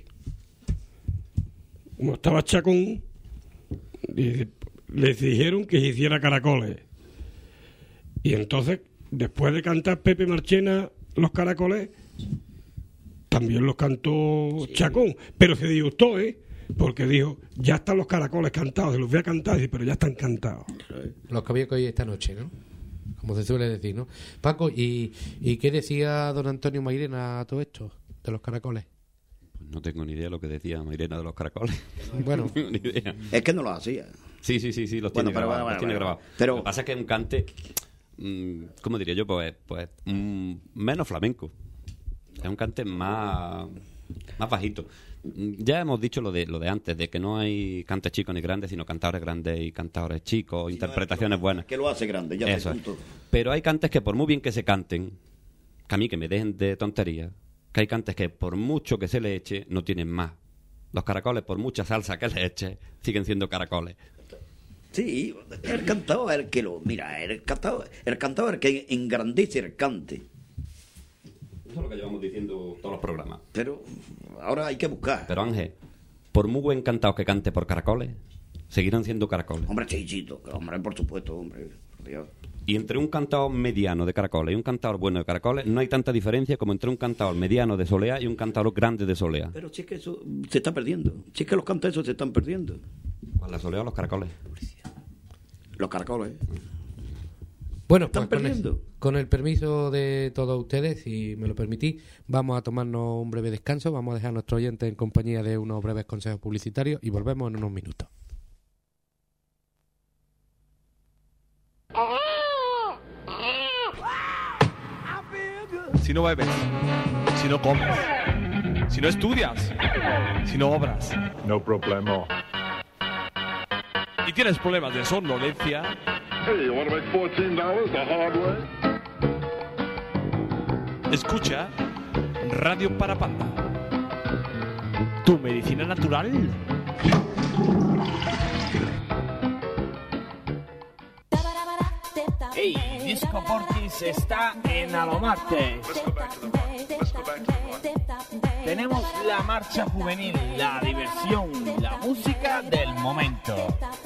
Como estaba Chacón, dice, les dijeron que se hiciera caracoles. Y entonces, después de cantar Pepe Marchena los caracoles, también los cantó Chacón, pero se disgustó, porque dijo, ya están los caracoles cantados, se los voy a cantar, dice, pero ya están cantados. Los que había que oír esta noche, ¿no? Como se suele decir, ¿no? Paco, ¿y qué decía don Antonio Mairena a todo esto de los caracoles? Pues no tengo ni idea de lo que decía Mairena de los Caracoles. Bueno, No tengo ni idea. Es que no lo hacía. Sí, los Bueno, tiene pero grabados. bueno, Los tiene bueno. grabados. Pero- Lo que pasa es que es un cante, ¿cómo diría yo? Pues menos flamenco. Es un cante más bajito. Ya hemos dicho lo de antes, de que no hay cantes chicos ni grandes, sino cantadores grandes y cantadores chicos, interpretaciones buenas. Que lo hace grande, ya Eso está, es. punto. Pero hay cantes que por muy bien que se canten, que a mí que me dejen de tonterías, que hay cantes que por mucho que se le eche, no tienen más. Los caracoles, por mucha salsa que le eche, siguen siendo caracoles. Sí, el cantador es el que lo... Mira, el cantador es el que engrandece el cante. Eso es lo que llevamos diciendo todos los programas. Pero ahora hay que buscar. Pero Ángel, por muy buen cantado que cante por caracoles, seguirán siendo caracoles. Hombre, chichito, hombre, por supuesto, hombre. Por Dios. Y entre un cantador mediano de caracoles y un cantador bueno de caracoles, no hay tanta diferencia como entre un cantador mediano de solea y un cantador grande de solea. Pero si es que eso se está perdiendo. Si es que los cantos esos se están perdiendo. ¿Con la solea o los caracoles? Los caracoles. bueno, Están pues perdiendo. con el permiso de todos ustedes, si me lo permitís, vamos a tomarnos un breve descanso, vamos a dejar a nuestros oyentes en compañía de unos breves consejos publicitarios y volvemos en unos minutos. Si no bebes, si no comes, si no estudias, si no obras, No problema. y tienes problemas de somnolencia, Hey, you want to make $14 the hard way? escucha Radio Parapanda. Tu medicina natural. Hey, Disco Porquis está en Alomarte. Tenemos la marcha juvenil, la diversión, la música del momento.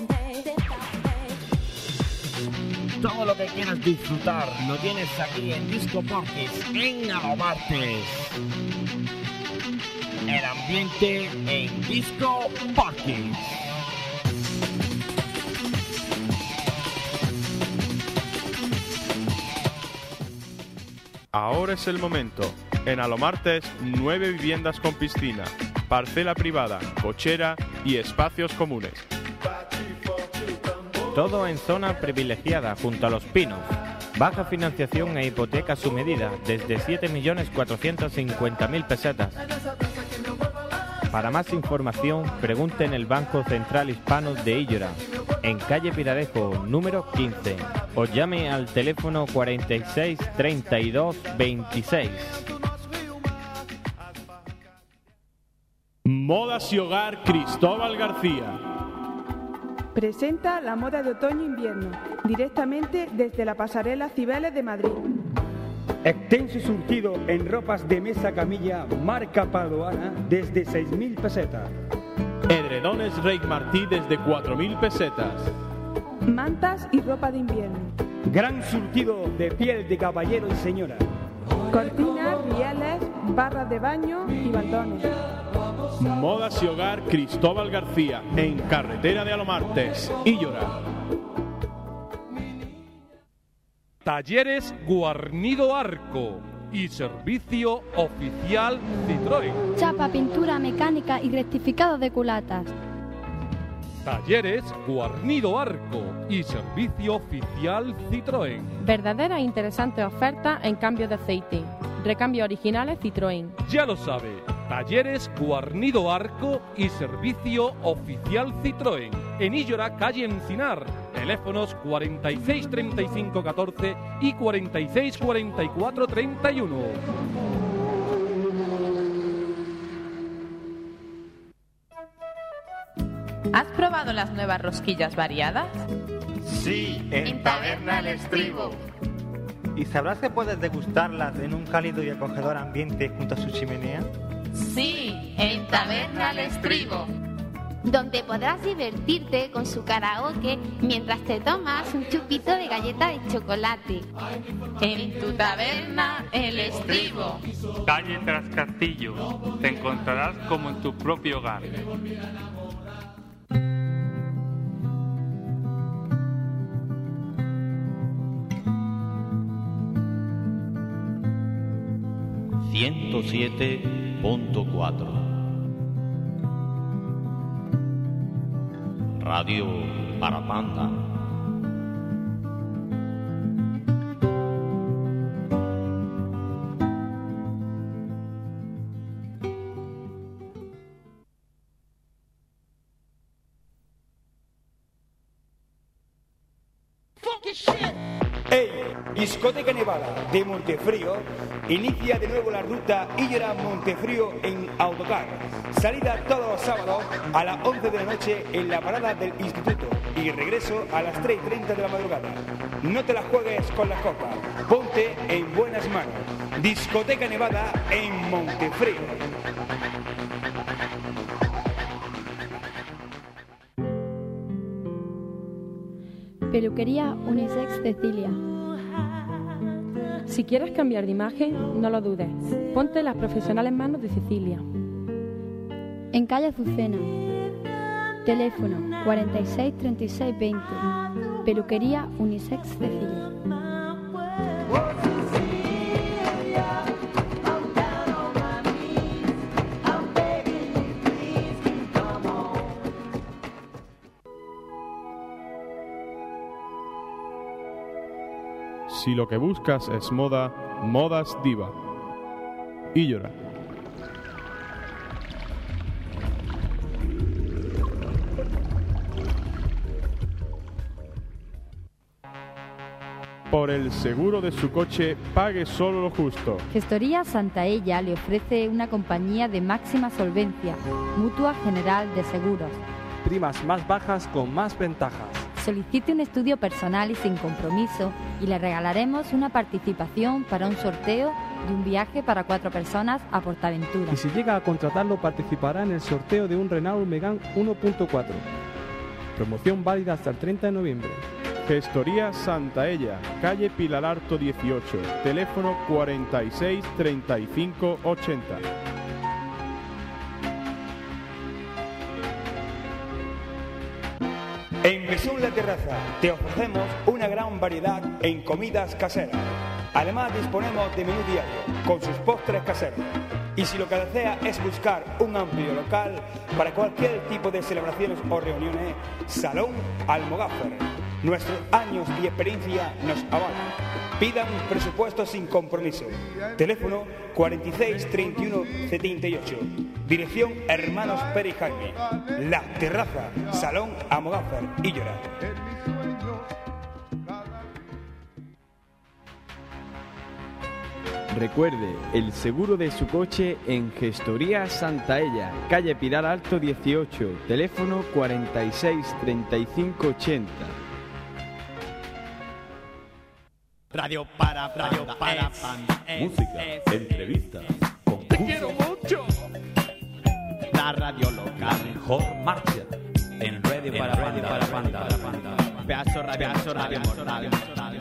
Todo lo que quieras disfrutar lo tienes aquí en Disco Porquis, en Alomarte. El ambiente en Disco Porquis. Ahora es el momento. En Alomartes, 9 viviendas con piscina, parcela privada, cochera y espacios comunes. Todo en zona privilegiada, junto a Los Pinos. Baja financiación e hipoteca a su medida, desde 7.450.000 pesetas. Para más información, pregunte en el Banco Central Hispano de Illora, en calle Piradejo, número 15, o llame al teléfono 46 32 26. Modas y Hogar Cristóbal García. Presenta la moda de otoño-invierno, directamente desde la pasarela Cibeles de Madrid. Extenso surtido en ropas de mesa camilla marca paduana desde 6.000 pesetas. Edredones Rey Martí desde 4.000 pesetas. Mantas y ropa de invierno. Gran surtido de piel de caballero y señora. Cortinas, rieles, barras de baño y baldones. Modas y Hogar Cristóbal García, en carretera de Alomartes, Illora. Talleres Guarnido Arco y servicio oficial Citroën. Chapa, pintura mecánica y rectificado de culatas. Talleres Guarnido Arco y servicio oficial Citroën. Verdadera e interesante oferta en cambio de aceite. Recambio originales Citroën. Ya lo sabe, Talleres Guarnido Arco y servicio oficial Citroën. En Illora, calle Encinar. Teléfonos 46 35 14 y 46 44 31. ¿Has probado las nuevas rosquillas variadas? Sí, en Taberna El Estribo. ¿Y sabrás que puedes degustarlas en un cálido y acogedor ambiente junto a su chimenea? Sí, en Taberna El Estribo. Donde podrás divertirte con su karaoke mientras te tomas un chupito de galleta de chocolate. En tu Taberna El Estribo. Calle Tras Castillo. Te encontrarás como en tu propio hogar. ...107.4 Radio Parapanda. ¡Hey! Discoteca Nevada de Montefrío inicia de nuevo la ruta Illora-Montefrío en autocar. Salida todos los sábados a las 11 de la noche en la parada del instituto y regreso a las 3:30 de la madrugada. No te la juegues con las copas, ponte en buenas manos. Discoteca Nevada en Montefrío. Peluquería Unisex Cecilia. Si quieres cambiar de imagen, no lo dudes. Ponte las profesionales manos de Cecilia. En calle Azucena. Teléfono 46 36 20. Peluquería Unisex Cecilia. Si lo que buscas es moda, Modas Diva. Illora. Por el seguro de su coche, pague solo lo justo. Gestoría Santaella le ofrece una compañía de máxima solvencia, Mutua General de Seguros. Primas más bajas con más ventajas. solicite un estudio personal y sin compromiso y le regalaremos una participación para un sorteo de un viaje para 4 personas a Portaventura. Y si llega a contratarlo, participará en el sorteo de un Renault Megane 1.4. Promoción válida hasta el 30 de noviembre. Gestoría Santaella, calle Pilar Harto 18, teléfono 46 35 80. En Mesón La Terraza te ofrecemos una gran variedad en comidas caseras. Además disponemos de menú diario con sus postres caseros. Y si lo que desea es buscar un amplio local para cualquier tipo de celebraciones o reuniones, Salón Almogáfer. Nuestros años y experiencia nos avalan. Pidan un presupuesto sin compromiso. Teléfono 46 31 78. Dirección Hermanos Pérez Jaime. La Terraza, Salón Almogáfer, Illora. Recuerde, el seguro de su coche en Gestoría Santaella, calle Pilar Alto 18, teléfono 46 35 80. Radio para música, entrevistas, ¡Te quiero mucho! la radio local, la mejor marcha en Radio para Panda. Pedazo radio mortal.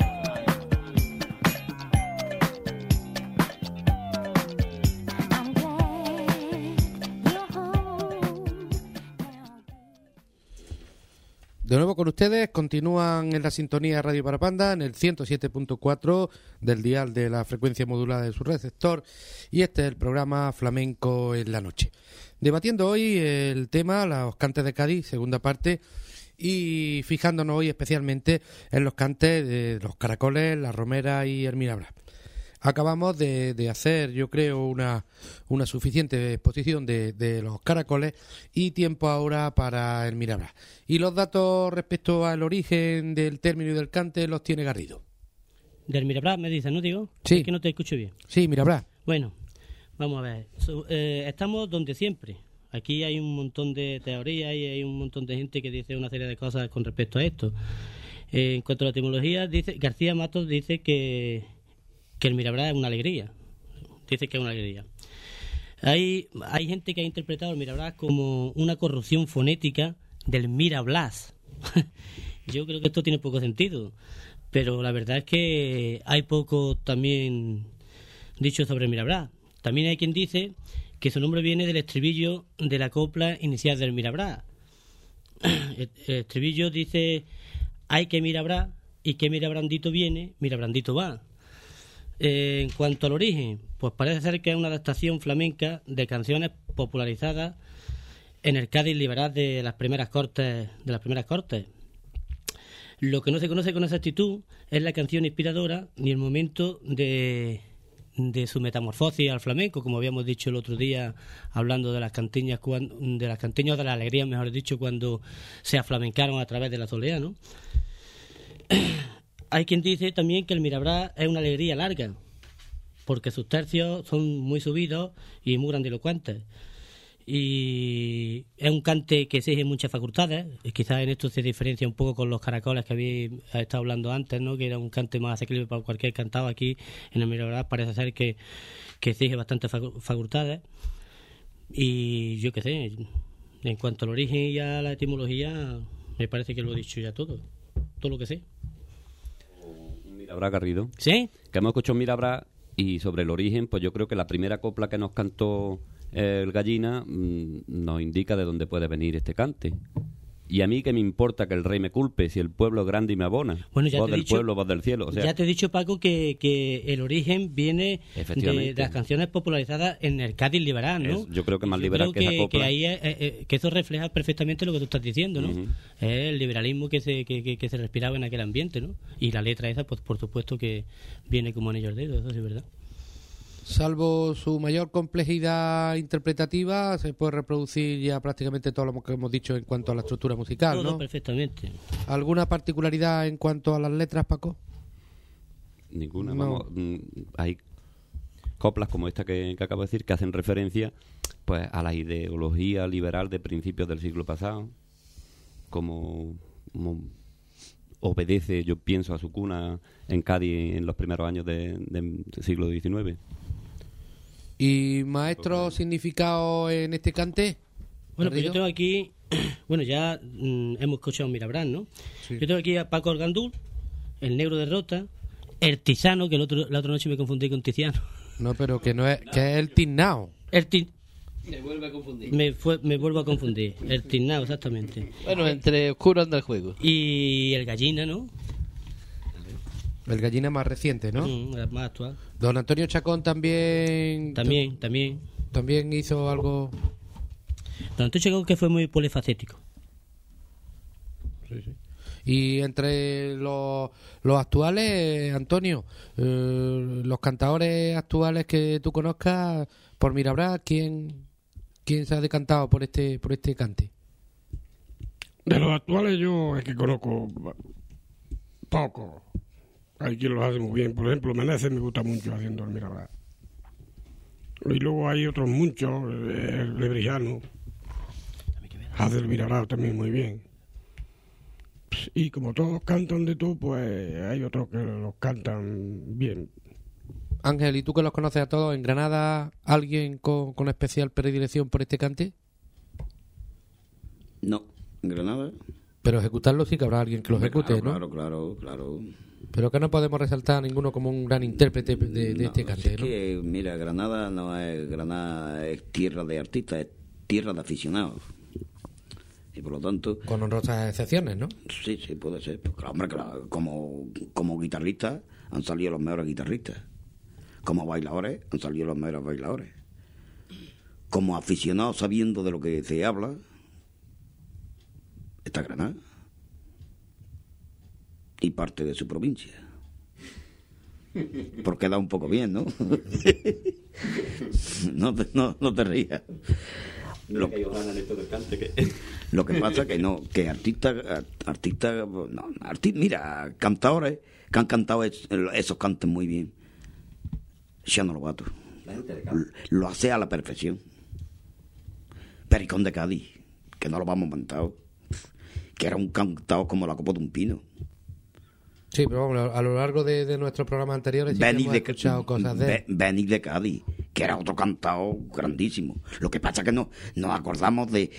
De nuevo con ustedes, continúan en la sintonía de Radio Parapanda en el 107.4 del dial de la frecuencia modulada de su receptor, y este es el programa Flamenco en la Noche. Debatiendo hoy el tema los cantes de Cádiz, segunda parte, y fijándonos hoy especialmente en los cantes de los caracoles, la romera y el mirabra. Acabamos de hacer, yo creo, una suficiente exposición de los caracoles, y tiempo ahora para el mirabra. Y los datos respecto al origen del término y del cante los tiene Garrido. Del mirabra me dices, ¿no, digo? Sí. Es que no te escucho bien. Sí, mirabra. Bueno, vamos a ver. Estamos donde siempre. Aquí hay un montón de teorías y hay un montón de gente que dice una serie de cosas con respecto a esto. En cuanto a la etimología, García Matos dice que el mirabra es una alegría. Dice que es una alegría. Hay gente que ha interpretado el mirabra como una corrupción fonética del mirablas. Yo creo que esto tiene poco sentido, pero la verdad es que hay poco también dicho sobre el mirabra. También hay quien dice que su nombre viene del estribillo de la copla inicial del mirabra. El estribillo dice: hay que mirabra, y que mirabrandito viene, mirabrandito va. En cuanto al origen, pues parece ser que es una adaptación flamenca de canciones popularizadas en el Cádiz liberal de las primeras cortes. Lo que no se conoce con exactitud es la canción inspiradora ni el momento de su metamorfosis al flamenco, como habíamos dicho el otro día hablando de las cantiñas, de la alegría, mejor dicho, cuando se aflamencaron a través de la soleá, ¿no? Hay quien dice también que el mirabra es una alegría larga, porque sus tercios son muy subidos y muy grandilocuentes. Y es un cante que exige muchas facultades. Y quizás en esto se diferencia un poco con los caracoles que habéis estado hablando antes, ¿no? Que era un cante más asequible para cualquier cantado. Aquí en el mirabra parece ser que exige bastantes facultades. Y yo qué sé, en cuanto al origen y a la etimología, me parece que lo he dicho ya todo lo que sé. Mirabra Garrido. ¿Sí? Que hemos escuchado Mirabra, y sobre el origen, pues yo creo que la primera copla que nos cantó el Gallina nos indica de dónde puede venir este cante. Y a mí que me importa que el rey me culpe si el pueblo es grande y me abona. Bueno, ya voz te he del dicho, pueblo, voz del cielo. O sea, ya te he dicho, Paco, que el origen viene de las canciones popularizadas en el Cádiz liberal, ¿no? Yo creo que más liberal que esa copla. Que ahí que eso refleja perfectamente lo que tú estás diciendo, ¿no? Es el liberalismo que se respiraba en aquel ambiente, ¿no? Y la letra esa, pues por supuesto que viene como anillo al dedo, eso sí es verdad. Salvo su mayor complejidad interpretativa, se puede reproducir ya prácticamente todo lo que hemos dicho en cuanto a la estructura musical, todo, ¿no? Perfectamente. ¿Alguna particularidad en cuanto a las letras, Paco? Ninguna. No. Vamos, hay coplas como esta que acabo de decir que hacen referencia pues a la ideología liberal de principios del siglo pasado, como obedece, yo pienso, a su cuna en Cádiz en los primeros años del siglo XIX. ¿Y maestro significado en este cante? Bueno, pues yo tengo aquí, bueno, ya hemos escuchado Mirabrán, ¿no? Sí. Yo tengo aquí a Paco Argandul, el negro de Rota, el Tisano, que la otra noche me confundí con Tiziano. No, pero que no es, que es el Tiznao. Me vuelve a confundir. Me vuelvo a confundir. El Tiznao, exactamente. Bueno, entre oscuro anda el juego. Y el Gallina, ¿no? El Gallina más reciente, ¿no? Más actual. Don Antonio Chacón también hizo algo. Don Antonio Chacón, que fue muy polifacético. Sí. Y entre los actuales, Antonio, los cantadores actuales que tú conozcas, por Mirabrán, ¿quién se ha decantado por este cante? De los actuales yo es que conozco poco. Hay quien lo hace muy bien. Por ejemplo, Meneses me gusta mucho haciendo el Mirabrán. Y luego hay otros muchos, el Lebrijano hace el Mirabrán también muy bien. Y como todos cantan de tú, pues hay otros que los cantan bien. Ángel, ¿y tú que los conoces a todos? ¿En Granada alguien con especial predilección por este cante? No, en Granada. Pero ejecutarlo sí que habrá alguien que lo ejecute, claro, ¿no? Claro. Pero que no podemos resaltar a ninguno como un gran intérprete de este cante, ¿no? Que, mira, Granada es tierra de artistas, es tierra de aficionados. Y por lo tanto... Con honrosas excepciones, ¿no? Sí, puede ser. Hombre, claro, como guitarristas han salido los mejores guitarristas. Como bailadores han salido los mejores bailadores. Como aficionados sabiendo de lo que se habla, está Granada. Y parte de su provincia. Porque da un poco bien, ¿no? No te rías. Lo que pasa que mira, cantadores que han cantado esos cantes muy bien. Xano Lobato lo hace a la perfección. Pericón de Cádiz, que no lo vamos montado, que era un cantado como la copa de un pino. Sí, pero vamos, a lo largo de nuestros programas anteriores sí hemos escuchado cosas de Benny de Cádiz, que era otro cantado grandísimo. Lo que pasa es que nos acordamos de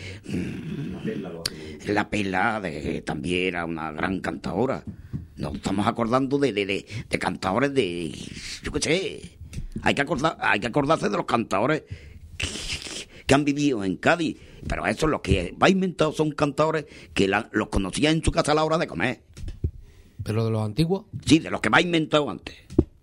La Pela, también era una gran cantadora. Nos estamos acordando de cantadores de, yo qué sé. Hay que acordarse de los cantadores que han vivido en Cádiz. Pero eso, lo que va inventado son cantadores que los conocía en su casa a la hora de comer. ¿Pero de los antiguos? Sí, de los que va inventado antes.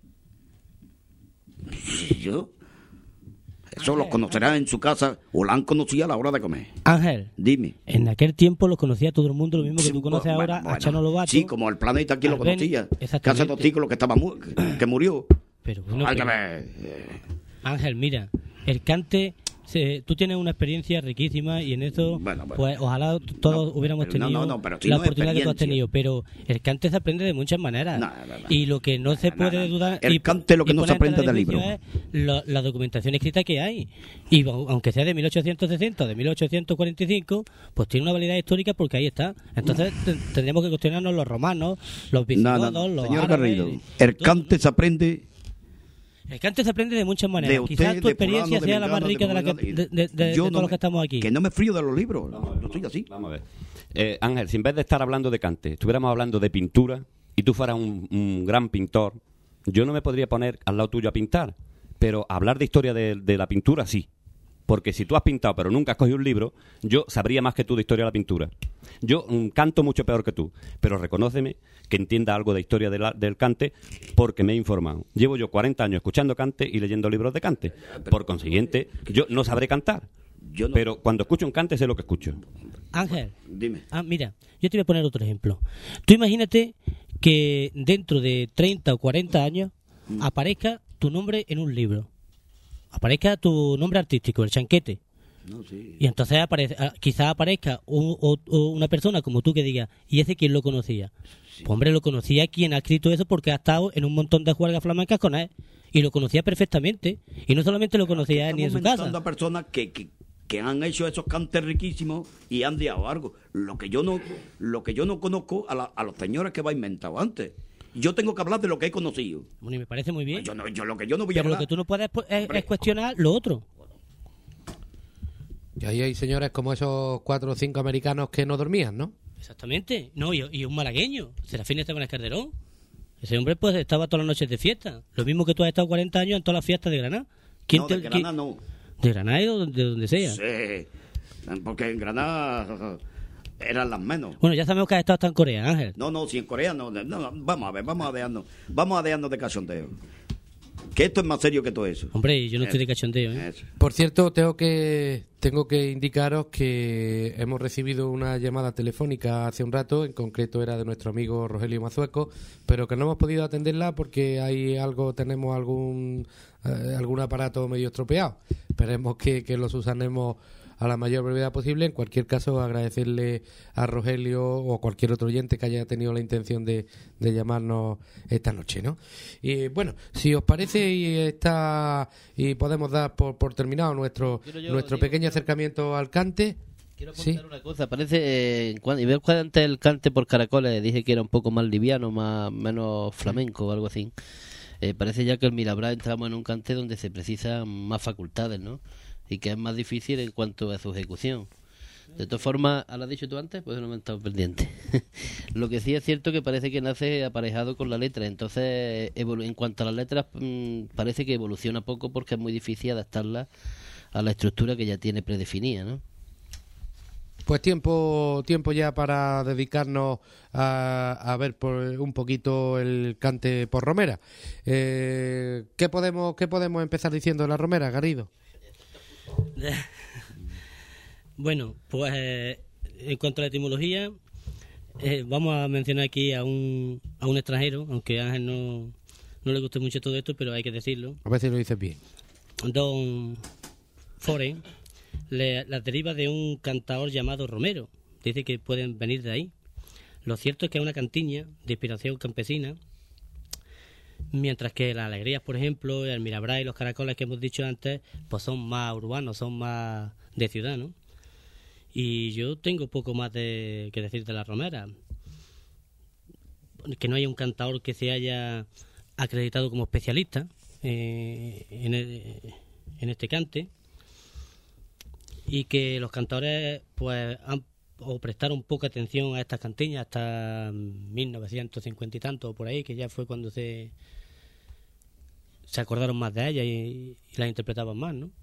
Eso los conocerán en su casa o la han conocido a la hora de comer. Ángel, dime. En aquel tiempo los conocía todo el mundo, lo mismo que tú conoces ahora a Xano Lobato. Sí, como el Planeta aquí lo conocía. Que hace 2 siglos que murió. Pero bueno, Ángel, mira, el cante... tú tienes una experiencia riquísima y en eso, pues ojalá todos hubiéramos tenido la oportunidad que tú has tenido, pero el cante se aprende de muchas maneras. Y lo que no se puede dudar... El cante lo que no se aprende del libro. Es la documentación escrita que hay. Y aunque sea de 1860 o de 1845, pues tiene una validad histórica porque ahí está. Entonces tendríamos que cuestionarnos los romanos, los visigodos, los señor árabes, Garrido, el cante se aprende... El cante se aprende de muchas maneras. Quizás tu experiencia sea la más rica de todos los que estamos aquí. Que no me frío de los libros. No soy así. Vamos a ver. Ángel, si en vez de estar hablando de cante, estuviéramos hablando de pintura y tú fueras un gran pintor, yo no me podría poner al lado tuyo a pintar, pero hablar de historia de la pintura sí. Porque si tú has pintado pero nunca has cogido un libro, yo sabría más que tú de historia de la pintura. Yo canto mucho peor que tú, pero reconóceme que entienda algo de historia del cante porque me he informado. Llevo yo 40 años escuchando cante y leyendo libros de cante. Por consiguiente, yo no sabré cantar. Pero cuando escucho un cante sé lo que escucho. Ángel, dime. Mira, yo te voy a poner otro ejemplo. Tú imagínate que dentro de 30 o 40 años aparezca tu nombre en un libro. Aparezca tu nombre artístico, el Chanquete. No, sí. Y entonces quizás aparezca una persona como tú que diga, ¿y ese quién lo conocía? Sí. Pues hombre, lo conocía quien ha escrito eso porque ha estado en un montón de juergas flamencas con él. Y lo conocía perfectamente. Y no solamente lo conocía él ni en su casa. Estamos personas que que han hecho esos cantes riquísimos y han dado algo. Lo que yo no conozco a los señores que va inventado antes. Yo tengo que hablar de lo que he conocido. Bueno, y me parece muy bien. Lo que yo no voy a Pero hablar. lo que tú no puedes es cuestionar lo otro. Y ahí hay señores como esos 4 o 5 americanos que no dormían, ¿no? Exactamente. No, y un malagueño, Serafín Esteban Calderón. Ese hombre pues estaba todas las noches de fiesta. Lo mismo que tú has estado 40 años en todas las fiestas de Granada. De Granada no. De Granada o de donde sea. Sí, porque en Granada eran las menos. Bueno, ya sabemos que has estado hasta en Corea, Ángel. No, si en Corea no, vamos a dejarnos de cachondeo. Que esto es más serio que todo eso. Hombre, yo no estoy de cachondeo, ¿eh? Por cierto, tengo que indicaros que hemos recibido una llamada telefónica hace un rato, en concreto era de nuestro amigo Rogelio Mazueco, pero que no hemos podido atenderla porque tenemos algún aparato medio estropeado. Esperemos que lo subsanemos a la mayor brevedad posible. En cualquier caso, agradecerle a Rogelio o a cualquier otro oyente que haya tenido la intención de llamarnos esta noche, ¿no? Y bueno, si os parece y podemos dar por terminado nuestro pequeño acercamiento al cante. Quiero apuntar una cosa, parece, y veo que antes el cante por caracoles dije que era un poco más liviano, menos flamenco o algo así. Parece ya que el Mirabra entramos en un cante donde se precisan más facultades, ¿no? Y que es más difícil en cuanto a su ejecución. De todas formas, ¿lo has dicho tú antes? Pues no me he estado pendiente. Lo que sí es cierto que parece que nace aparejado con la letra. Entonces, en cuanto a las letras, parece que evoluciona poco porque es muy difícil adaptarla a la estructura que ya tiene predefinida, ¿no? Pues tiempo ya para dedicarnos a ver por un poquito el cante por Romera. ¿Qué podemos empezar diciendo de la Romera, Garrido? Bueno, pues en cuanto a la etimología, vamos a mencionar aquí a un extranjero, aunque a Ángel no le guste mucho todo esto, pero hay que decirlo. A ver si lo dices bien. Don Foren las deriva de un cantador llamado Romero. Dice que pueden venir de ahí. Lo cierto es que es una cantiña de inspiración campesina, mientras que las alegrías, por ejemplo, el Mirabra y los caracoles que hemos dicho antes, pues son más urbanos, son más de ciudad, ¿no? Y yo tengo poco más que decir de la Romera. Que no haya un cantador que se haya acreditado como especialista en este cante, y que los cantadores pues prestaron poca atención a estas cantiñas hasta 1950 y tanto, por ahí, que ya fue cuando se acordaron más de ellas y las interpretaban más, ¿no?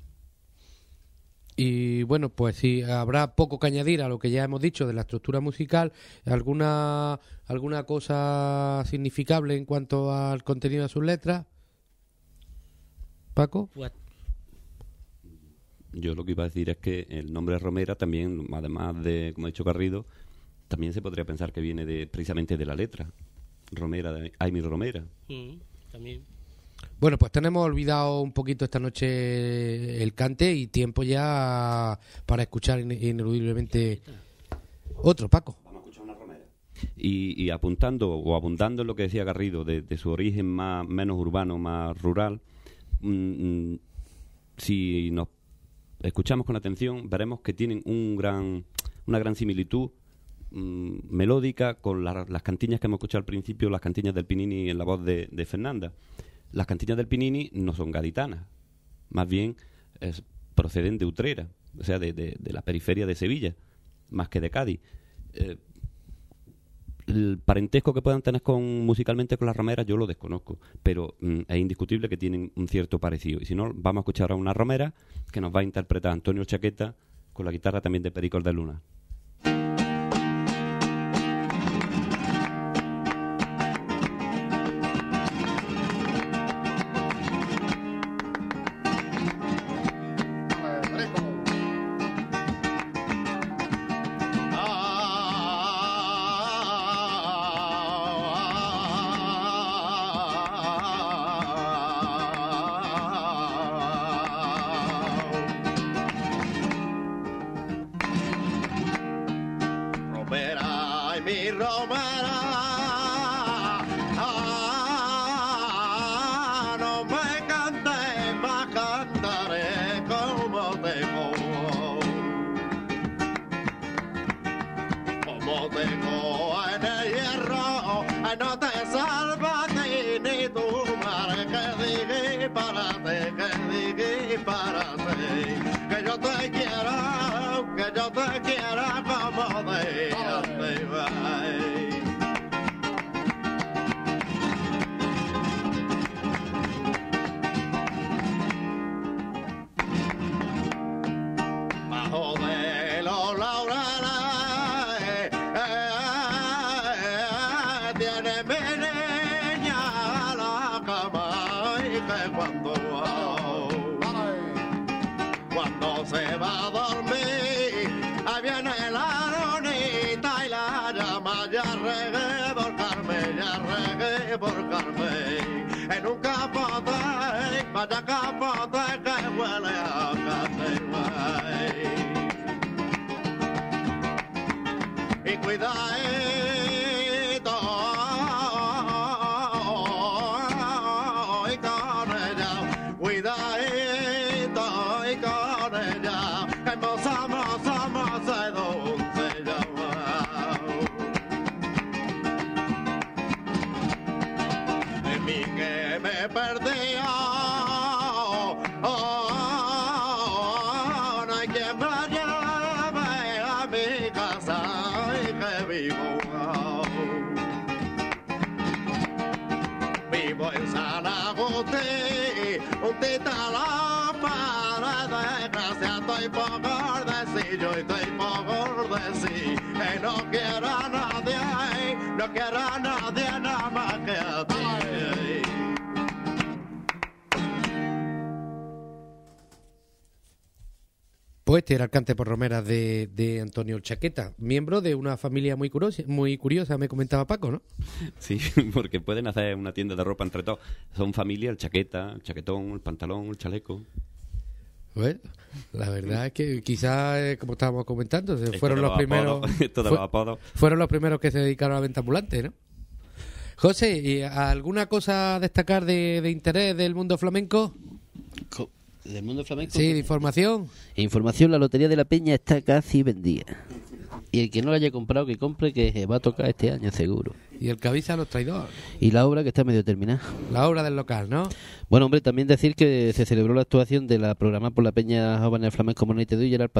Y bueno, pues sí, habrá poco que añadir a lo que ya hemos dicho de la estructura musical. ¿Alguna cosa significable en cuanto al contenido de sus letras? ¿Paco? Pues, yo lo que iba a decir es que el nombre Romera también, además de, como ha dicho Garrido, también se podría pensar que viene precisamente de la letra. Romera, de Aimí Romera. También. Bueno, pues tenemos olvidado un poquito esta noche el cante y tiempo ya para escuchar ineludiblemente otro, Paco. Vamos a escuchar una Romera. Y apuntando o abundando en lo que decía Garrido, de su origen menos urbano, más rural, si nos escuchamos con atención, veremos que tienen una gran similitud melódica con las cantiñas que hemos escuchado al principio, las cantiñas del Pinini en la voz de Fernanda. Las cantiñas del Pinini no son gaditanas, más bien proceden de Utrera, o sea, de la periferia de Sevilla, más que de Cádiz. El parentesco que puedan tener musicalmente con las romeras yo lo desconozco, pero es indiscutible que tienen un cierto parecido. Y si no, vamos a escuchar a una romera que nos va a interpretar Antonio Chaqueta con la guitarra también de Pericos de Luna. No me cantes más, cantaré como te pongo. disparate, que disparate, que yo te quiera como de antes, ay. Bajo de los laureles tiene mi niña la cama y que cuando se va a dormir ahí viene la lonita y la llama ya regué por Carmen en un capote, vaya capote que huele a Caterway. Y cuidadito, y con ella, cuidadito, y con ella, hermosa, moza, doncella. De mí que me perdía, no hay quien me lleve a mi casa y que vivo en San Agustín, un tita la para desgracia, estoy por decir, yo estoy por decir, que no quiero a nadie nada más que a ti. Pues este era el cante por romeras de Antonio el Chaqueta, miembro de una familia muy curiosa, me comentaba Paco, ¿no? Sí, porque pueden hacer una tienda de ropa entre todos. Son familia, el chaqueta, el chaquetón, el pantalón, el chaleco. Bueno, la verdad es que quizás, como estábamos comentando, fueron los primeros. Fueron los primeros que se dedicaron a la venta ambulante, ¿no? José, ¿y alguna cosa a destacar de interés del mundo flamenco? ¿Del mundo flamenco? Sí, de información. Información, la Lotería de la Peña está casi vendida. Y el que no la haya comprado, que compre, que va a tocar este año seguro. Y el que avisa a los traidores. Y la obra que está medio terminada. La obra del local, ¿no? Bueno, hombre, también decir que se celebró la actuación de la programada por la Peña Joven Flamenco Monete de Ullera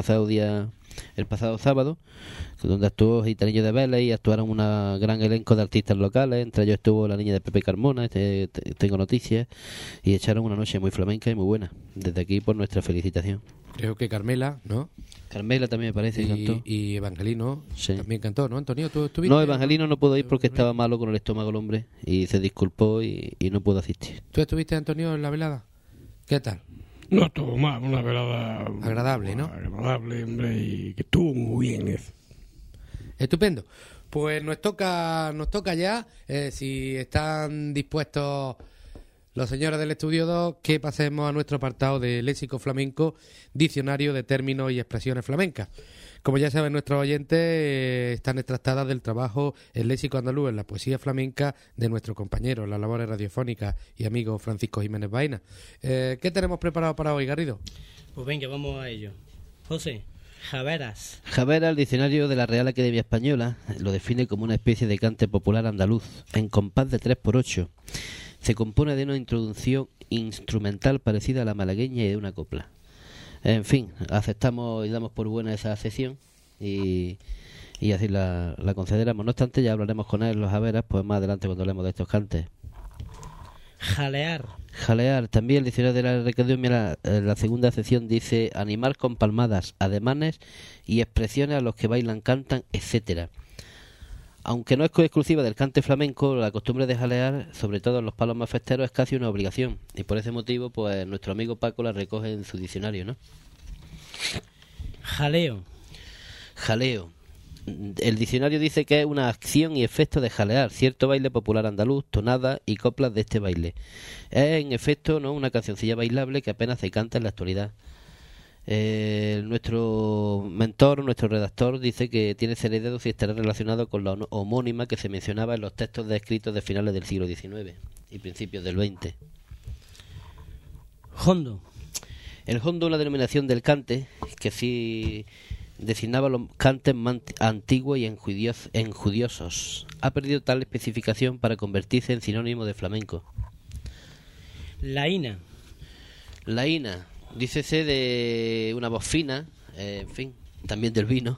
el pasado sábado, donde actuó Gitanillo de Vélez y actuaron un gran elenco de artistas locales. Entre ellos estuvo la niña de Pepe Carmona, tengo noticias, y echaron una noche muy flamenca y muy buena. Desde aquí, por nuestra felicitación. Creo que Carmela, ¿no? Carmela también me parece que cantó. Y Evangelino también cantó, ¿no, Antonio? ¿Tú estuviste? No, Evangelino no pudo ir porque estaba malo con el estómago el hombre y se disculpó y no pudo asistir. ¿Tú estuviste, Antonio, en la velada? ¿Qué tal? No estuvo mal, una velada agradable, ¿no? Agradable, hombre, y que estuvo muy bien eso. Estupendo. Pues nos toca ya, si están dispuestos los señores del Estudio 2, que pasemos a nuestro apartado de léxico flamenco, diccionario de términos y expresiones flamencas. Como ya saben nuestros oyentes, están extractadas del trabajo El léxico andaluz en la poesía flamenca de nuestro compañero en las labores radiofónicas y amigo Francisco Jiménez Baena. ¿Qué tenemos preparado para hoy, Garrido? Pues venga, vamos a ello. José, javeras. Javera, el diccionario de la Real Academia Española, lo define como una especie de cante popular andaluz, en compás de 3/8. Se compone de una introducción instrumental parecida a la malagueña y de una copla. En fin, aceptamos y damos por buena esa sección y así la concederemos. No obstante, ya hablaremos con él, los javeras, pues más adelante cuando hablemos de estos cantes. Jalear. Jalear, también el diccionario de la Academia, la segunda sección dice animar con palmadas, ademanes y expresiones a los que bailan, cantan, etcétera. Aunque no es exclusiva del cante flamenco, la costumbre de jalear, sobre todo en los palos más festeros, es casi una obligación. Y por ese motivo, pues nuestro amigo Paco la recoge en su diccionario, ¿no? Jaleo. Jaleo. El diccionario dice que es una acción y efecto de jalear, cierto baile popular andaluz, tonada y coplas de este baile. Es en efecto no una cancioncilla bailable que apenas se canta en la actualidad. Nuestro mentor, nuestro redactor, dice que tiene seriedad si estará relacionado con la homónima que se mencionaba en los textos escritos de finales del siglo XIX y principios del XX. Hondo. El hondo es una denominación del cante que sí designaba los cantes más antiguos y enjudiosos. Ha perdido tal especificación para convertirse en sinónimo de flamenco. Laína. La ina, dícese de una voz fina, en fin, también del vino,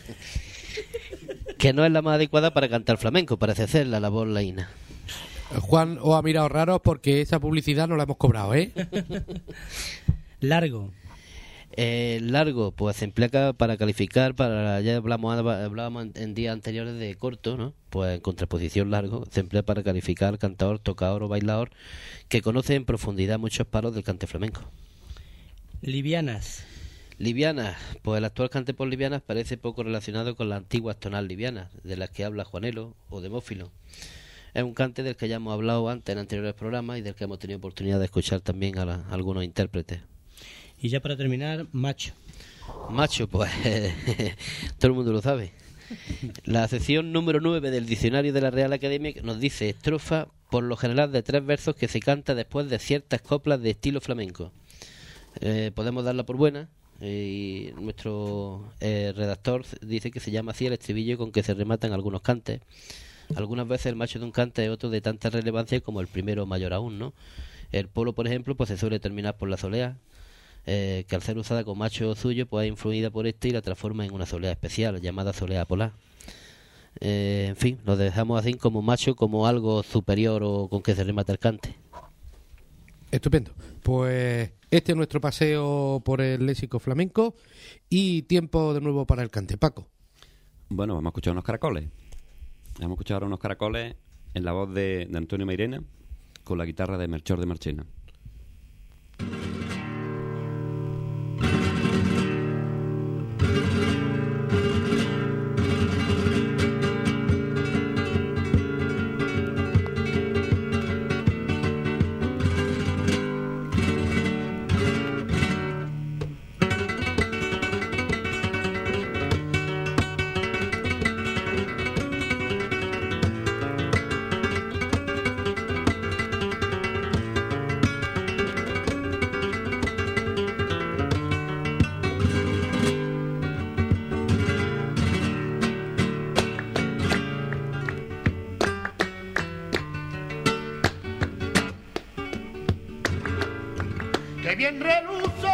que no es la más adecuada para cantar flamenco, parece ser la voz laína. Juan os ha mirado raros porque esa publicidad no la hemos cobrado, ¿eh? Largo. Largo, pues se emplea para calificar, ya hablábamos en días anteriores de corto, ¿no? Pues en contraposición largo, se emplea para calificar al cantador, tocador o bailador que conoce en profundidad muchos palos del cante flamenco. Livianas. Livianas, pues el actual cante por livianas parece poco relacionado con las antiguas tonal livianas, de las que habla Juanelo o Demófilo. Es un cante del que ya hemos hablado antes en anteriores programas y del que hemos tenido oportunidad de escuchar también a algunos intérpretes. Y ya para terminar, macho. Macho, pues todo el mundo lo sabe. La sección número 9 del diccionario de la Real Academia nos dice estrofa por lo general de 3 versos que se canta después de ciertas coplas de estilo flamenco. Podemos darla por buena y nuestro redactor dice que se llama así el estribillo con que se rematan algunos cantes. Algunas veces el macho de un cante es otro de tanta relevancia como el primero mayor aún, ¿no? El polo, por ejemplo, pues se suele terminar por la solea, que al ser usada con macho suyo, pues es influida por este y la transforma en una solea especial, llamada solea polar. En fin, lo dejamos así como macho, como algo superior o con que se remata el cante. Estupendo. Pues este es nuestro paseo por el léxico flamenco y tiempo de nuevo para el cante. Paco. Bueno, vamos a escuchar unos caracoles. Vamos a escuchar ahora unos caracoles en la voz de Antonio Mairena con la guitarra de Melchor de Marchena. Que bien reluce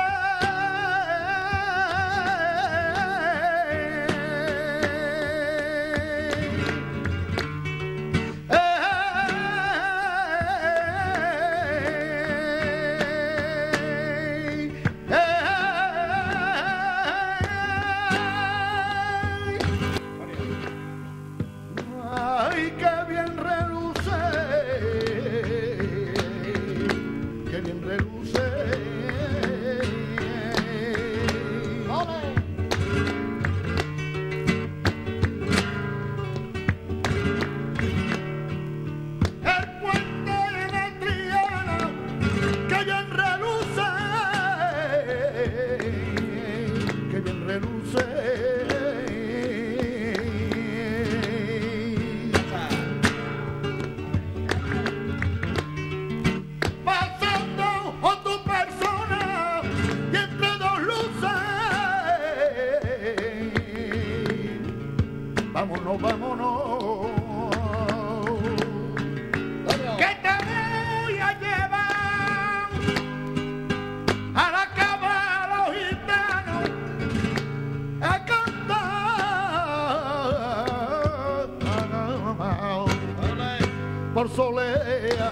ay, que bien reluce, que bien reluce. El puente de Triana, que bien reluce, que bien reluce. Pasando con tu persona y entre dos luces. Vámonos, vámonos. Que te voy a llevar a la cava de los gitanos a cantar por solea.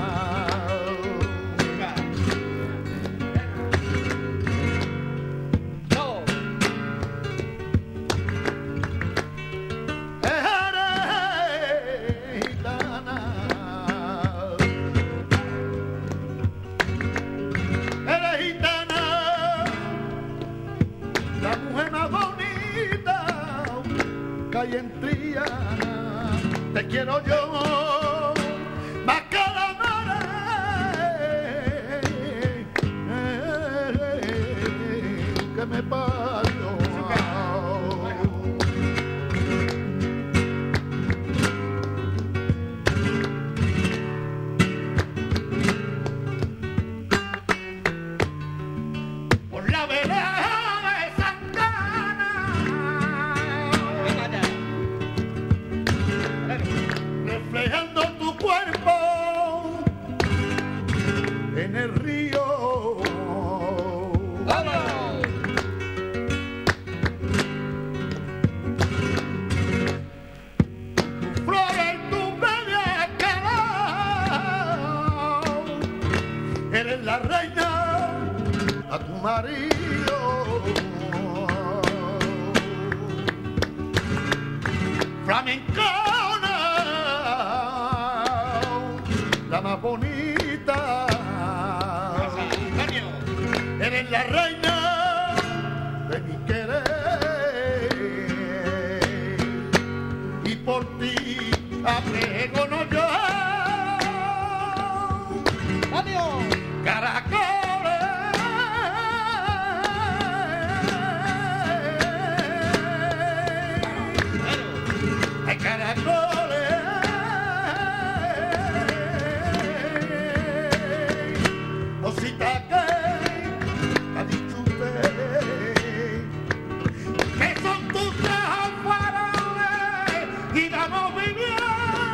Eres gitana, la mujer más bonita que hay en Triana. Te quiero yo más que la madre que me parió. Por la vereda de Santana, reflejando tu cuerpo en el río. la reina a tu marido. Flamencona, la más bonita. Eres la reina de mi querer y por ti apregono yo. Caracoles, hay caracoles, cosita que ha dicho usted, que son tus ojos faroles y vamos viviendo.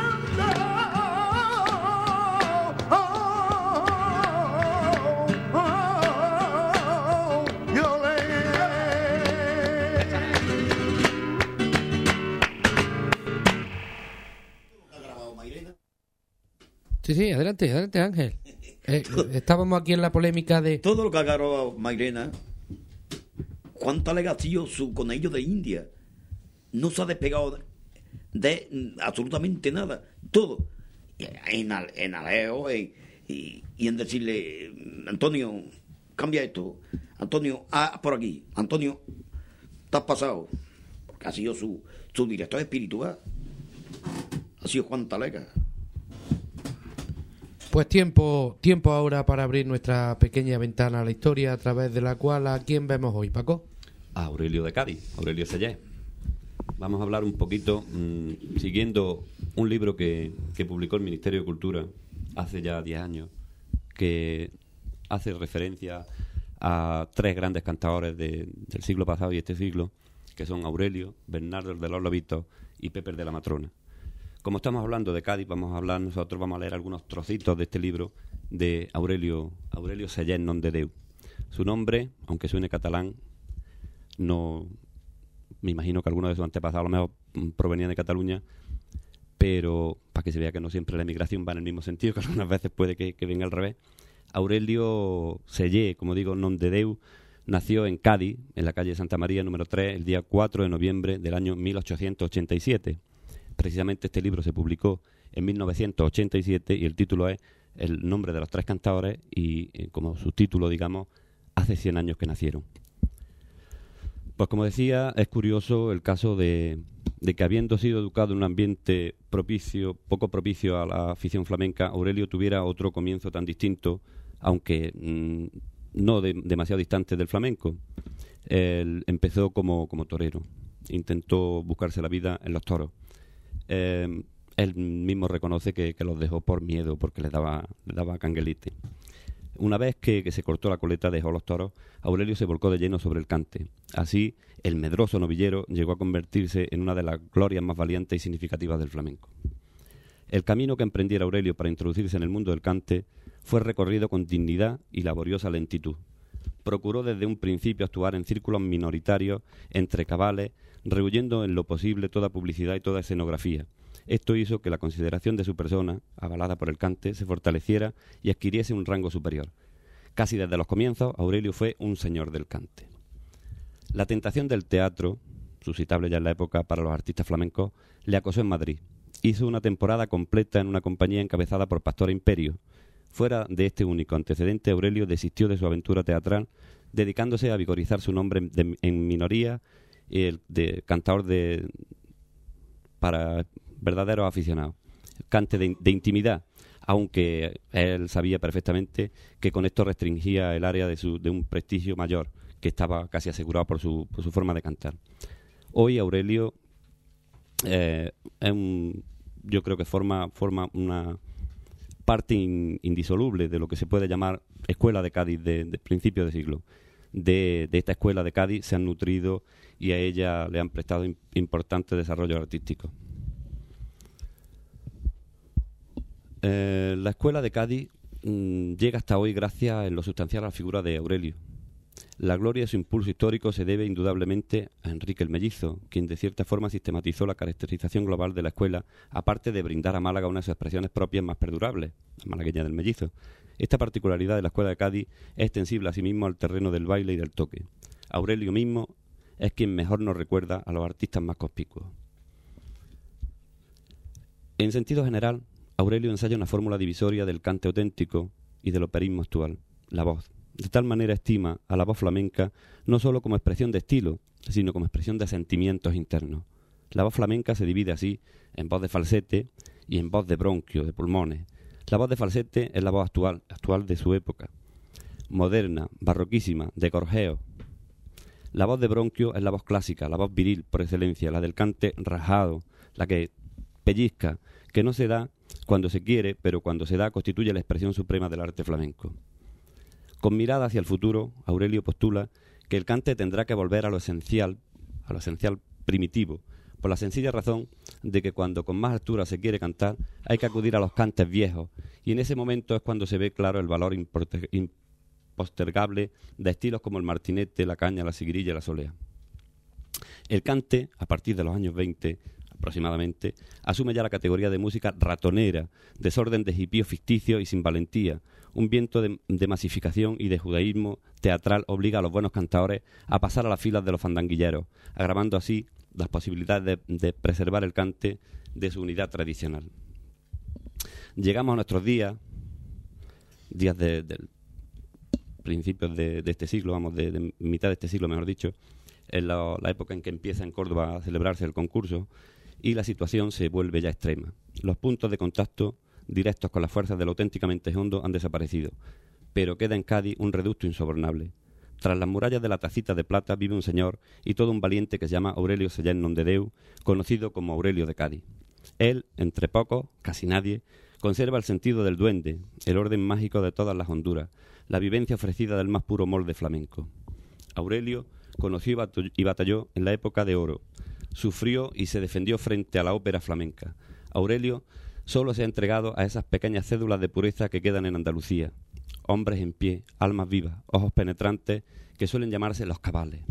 Sí, adelante, Ángel. Estábamos aquí en la polémica de... Todo lo que ha grabado Mairena, cuánto alegación su conejillo de India. No se ha despegado de absolutamente nada. Todo. En aleo y en decirle, Antonio, cambia esto. Antonio, por aquí. Antonio, te has pasado. Porque ha sido su director espiritual. Ha sido Juan Talega. Pues tiempo ahora para abrir nuestra pequeña ventana a la historia, a través de la cual, ¿a quién vemos hoy, Paco? A Aurelio de Cádiz, Aurelio Sellés. Vamos a hablar un poquito, siguiendo un libro que publicó el Ministerio de Cultura hace ya 10 años, que hace referencia a 3 grandes cantadores del siglo pasado y este siglo, que son Aurelio, Bernardo de los Lobitos y Pepe de la Matrona. Como estamos hablando de Cádiz, vamos a leer algunos trocitos de este libro de Aurelio Sellés Nomdedeu. Su nombre, aunque suene catalán, no me imagino que algunos de sus antepasados a lo mejor provenían de Cataluña, pero para que se vea que no siempre la emigración va en el mismo sentido, que algunas veces puede que venga al revés. Aurelio Sellés, como digo, Nomdedeu, nació en Cádiz, en la calle Santa María, número 3, el día 4 de noviembre del año 1887. Precisamente este libro se publicó en 1987 y el título es El nombre de los 3 cantadores y como subtítulo, digamos, Hace 100 años que nacieron. Pues como decía, es curioso el caso de que habiendo sido educado en un ambiente poco propicio a la afición flamenca, Aurelio tuviera otro comienzo tan distinto, aunque no demasiado distante del flamenco. Él empezó como torero, intentó buscarse la vida en los toros. Él mismo reconoce que los dejó por miedo, porque le daba canguelite. Una vez que se cortó la coleta, dejó los toros, Aurelio se volcó de lleno sobre el cante. Así, el medroso novillero llegó a convertirse en una de las glorias más valientes y significativas del flamenco. El camino que emprendiera Aurelio para introducirse en el mundo del cante fue recorrido con dignidad y laboriosa lentitud. Procuró desde un principio actuar en círculos minoritarios, entre cabales, rehuyendo en lo posible toda publicidad y toda escenografía. Esto hizo que la consideración de su persona, avalada por el cante, se fortaleciera y adquiriese un rango superior. Casi desde los comienzos, Aurelio fue un señor del cante. La tentación del teatro, suscitable ya en la época para los artistas flamencos, le acosó en Madrid. Hizo una temporada completa en una compañía encabezada por Pastor Imperio. Fuera de este único antecedente, Aurelio desistió de su aventura teatral, dedicándose a vigorizar su nombre en minoría, el de cantador para verdaderos aficionados. Cante de intimidad, aunque él sabía perfectamente que con esto restringía el área de un prestigio mayor, que estaba casi asegurado por su forma de cantar. Hoy Aurelio yo creo que forma una parte indisoluble de lo que se puede llamar Escuela de Cádiz de principios de siglo. De esta Escuela de Cádiz se han nutrido y a ella le han prestado importante desarrollo artístico. La Escuela de Cádiz llega hasta hoy gracias en lo sustancial a la figura de Aurelio. La gloria de su impulso histórico se debe indudablemente a Enrique el Mellizo, quien de cierta forma sistematizó la caracterización global de la escuela, aparte de brindar a Málaga una de sus expresiones propias más perdurables, la malagueña del Mellizo. Esta particularidad de la Escuela de Cádiz es extensible asimismo al terreno del baile y del toque. Aurelio mismo es quien mejor nos recuerda a los artistas más conspicuos. En sentido general, Aurelio ensaya una fórmula divisoria del cante auténtico y del operismo actual, la voz. De tal manera estima a la voz flamenca no solo como expresión de estilo, sino como expresión de sentimientos internos. La voz flamenca se divide así en voz de falsete y en voz de bronquio, de pulmones. La voz de falsete es la voz actual de su época, moderna, barroquísima, de gorjeo. La voz de bronquio es la voz clásica, la voz viril por excelencia, la del cante rajado, la que pellizca, que no se da cuando se quiere, pero cuando se da constituye la expresión suprema del arte flamenco. Con mirada hacia el futuro, Aurelio postula que el cante tendrá que volver a lo esencial primitivo, por la sencilla razón de que cuando con más altura se quiere cantar, hay que acudir a los cantes viejos, y en ese momento es cuando se ve claro el valor impostergable de estilos como el martinete, la caña, la siguirilla y la solea. El cante, a partir de los años 20 aproximadamente, asume ya la categoría de música ratonera, desorden de hipío ficticio y sin valentía. Un viento de masificación y de judaísmo teatral obliga a los buenos cantadores a pasar a las filas de los fandanguilleros, agravando así las posibilidades de preservar el cante de su unidad tradicional. Llegamos a nuestros días de principios de este siglo, de mitad de este siglo, mejor dicho, en la época en que empieza en Córdoba a celebrarse el concurso, y la situación se vuelve ya extrema. Los puntos de contacto directos con las fuerzas del auténticamente hondo han desaparecido, pero queda en Cádiz un reducto insobornable. Tras las murallas de la Tacita de Plata vive un señor y todo un valiente que se llama Aurelio Sellén Nomdedeu, conocido como Aurelio de Cádiz. Él, entre pocos, casi nadie, conserva el sentido del duende, el orden mágico de todas las honduras, la vivencia ofrecida del más puro molde flamenco. Aurelio conoció y batalló en la época de oro, sufrió y se defendió frente a la ópera flamenca. Aurelio solo se ha entregado a esas pequeñas cédulas de pureza que quedan en Andalucía. Hombres en pie, almas vivas, ojos penetrantes, que suelen llamarse los cabales.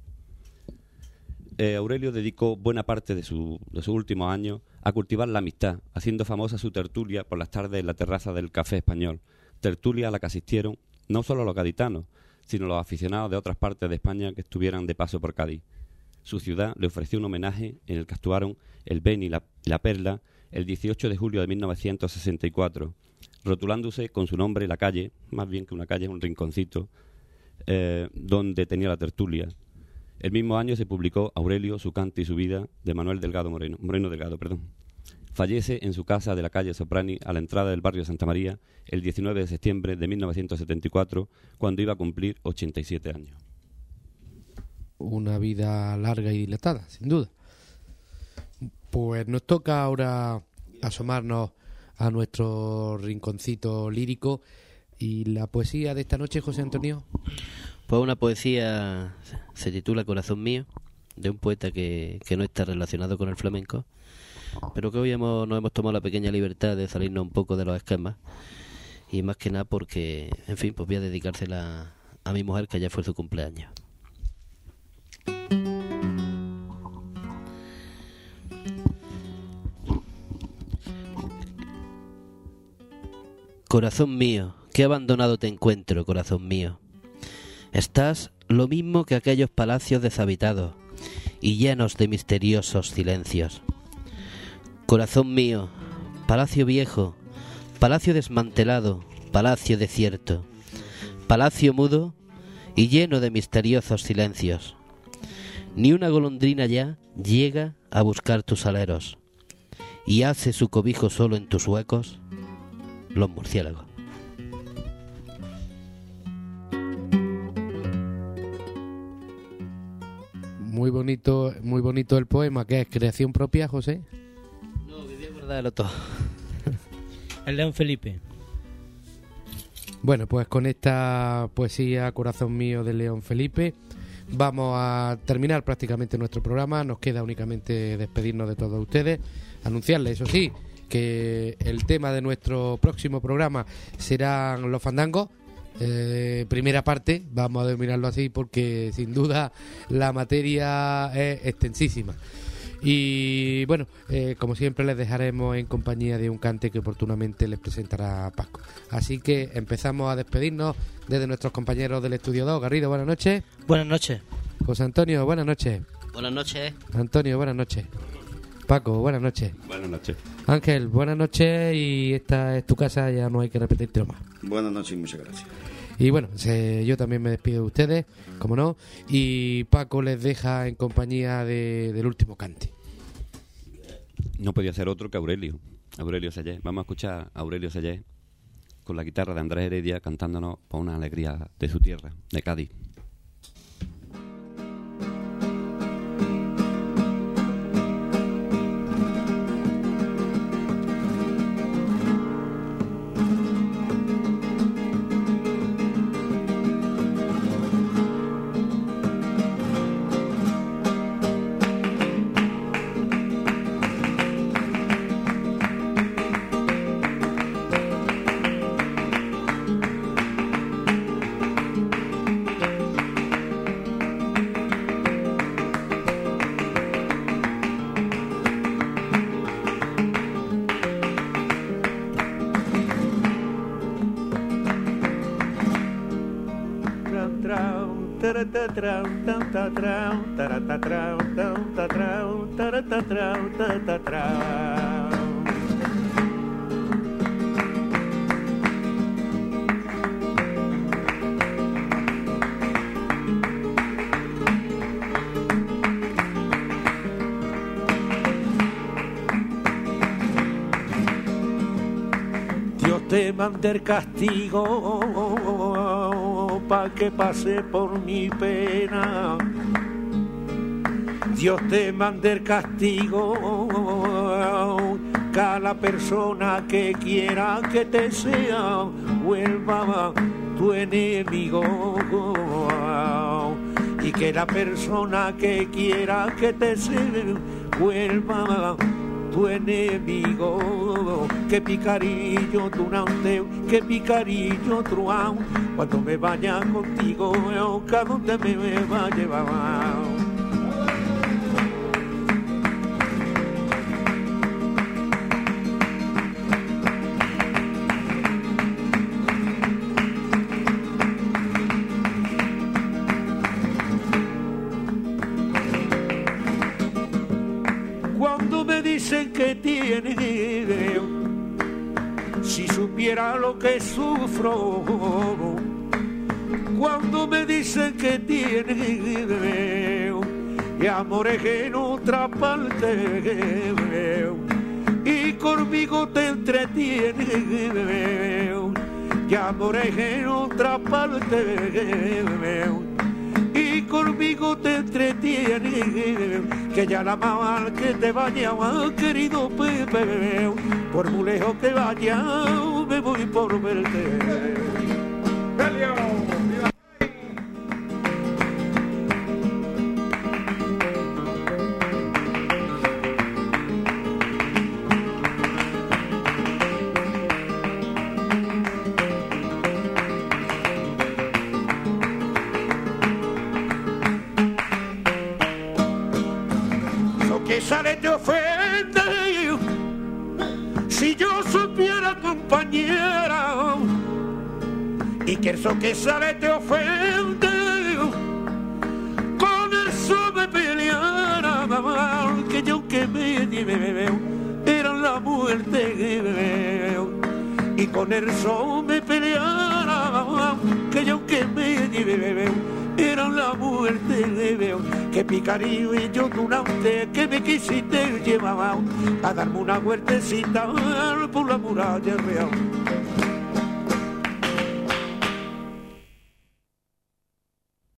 Aurelio dedicó buena parte de sus últimos años a cultivar la amistad, haciendo famosa su tertulia por las tardes en la terraza del Café Español, tertulia a la que asistieron no solo los gaditanos, sino los aficionados de otras partes de España que estuvieran de paso por Cádiz. Su ciudad le ofreció un homenaje en el que actuaron el Beni y la Perla el 18 de julio de 1964, rotulándose con su nombre la calle, más bien que una calle, un rinconcito, donde tenía la tertulia. El mismo año se publicó Aurelio, su cante y su vida, de Manuel Moreno Delgado. Fallece en su casa de la calle Soprani, a la entrada del barrio Santa María, el 19 de septiembre de 1974, cuando iba a cumplir 87 años. Una vida larga y dilatada, sin duda. Pues nos toca ahora asomarnos a nuestro rinconcito lírico. ¿Y la poesía de esta noche, José Antonio? Pues una poesía se titula Corazón mío, de un poeta que no está relacionado con el flamenco, pero que hoy nos hemos tomado la pequeña libertad de salirnos un poco de los esquemas, y más que nada porque, en fin, pues voy a dedicársela a mi mujer, que ayer fue su cumpleaños. Corazón mío, qué abandonado te encuentro, corazón mío. Estás lo mismo que aquellos palacios deshabitados y llenos de misteriosos silencios. Corazón mío, palacio viejo, palacio desmantelado, palacio desierto, palacio mudo y lleno de misteriosos silencios. Ni una golondrina ya llega a buscar tus aleros y hace su cobijo solo en tus huecos los murciélagos. Muy bonito el poema. ¿Qué es? ¿Creación propia, José? No, me voy a acordar de lo todo. El León Felipe. Bueno, pues con esta poesía Corazón mío de León Felipe vamos a terminar prácticamente nuestro programa. Nos queda únicamente despedirnos de todos ustedes, anunciarles, eso sí, que el tema de nuestro próximo programa serán los fandangos. Primera parte, vamos a denominarlo así porque sin duda la materia es extensísima. Y bueno, como siempre les dejaremos en compañía de un cante que oportunamente les presentará Paco. Así que empezamos a despedirnos desde nuestros compañeros del Estudio 2. Garrido, buenas noches. Buenas noches. José Antonio, buenas noches. Buenas noches. Antonio, buenas noches. Paco, buenas noches. Buenas noches. Ángel, buenas noches, y esta es tu casa, ya no hay que repetirte más. Buenas noches y muchas gracias. Y bueno, yo también me despido de ustedes, como no, y Paco les deja en compañía del último cante. No podía ser otro que Aurelio Sellés. Vamos a escuchar a Aurelio Sellés con la guitarra de Andrés Heredia cantándonos por una alegría de su tierra, de Cádiz. Dios te mande el castigo pa' que pase por mi pena. Dios te mande el castigo que a la persona que quiera que te sea vuelva tu enemigo, y que la persona que quiera que te sea vuelva tu enemigo. Que picarillo tu nanteo, que picarillo truán, cuando me vaya contigo, que a donde me va a llevar. Cuando me dicen que tiene, si supiera lo que sufro. Cuando me dicen que tiene y amores en otra parte, y conmigo te entretiene, y amores en otra parte, y conmigo te entretiene, que ya la mal que te vaya, querido Pepe, por muy lejos que vaya, me voy por verte. Que sale te ofende, si yo supiera compañera, y que eso que sale te ofende, con eso me peleara, que yo que me veo era la muerte, y con eso me peleara, que yo que me veo era la muerte, que picarillo y yo durante que me quisiste llevar a darme una vueltecita por la muralla real.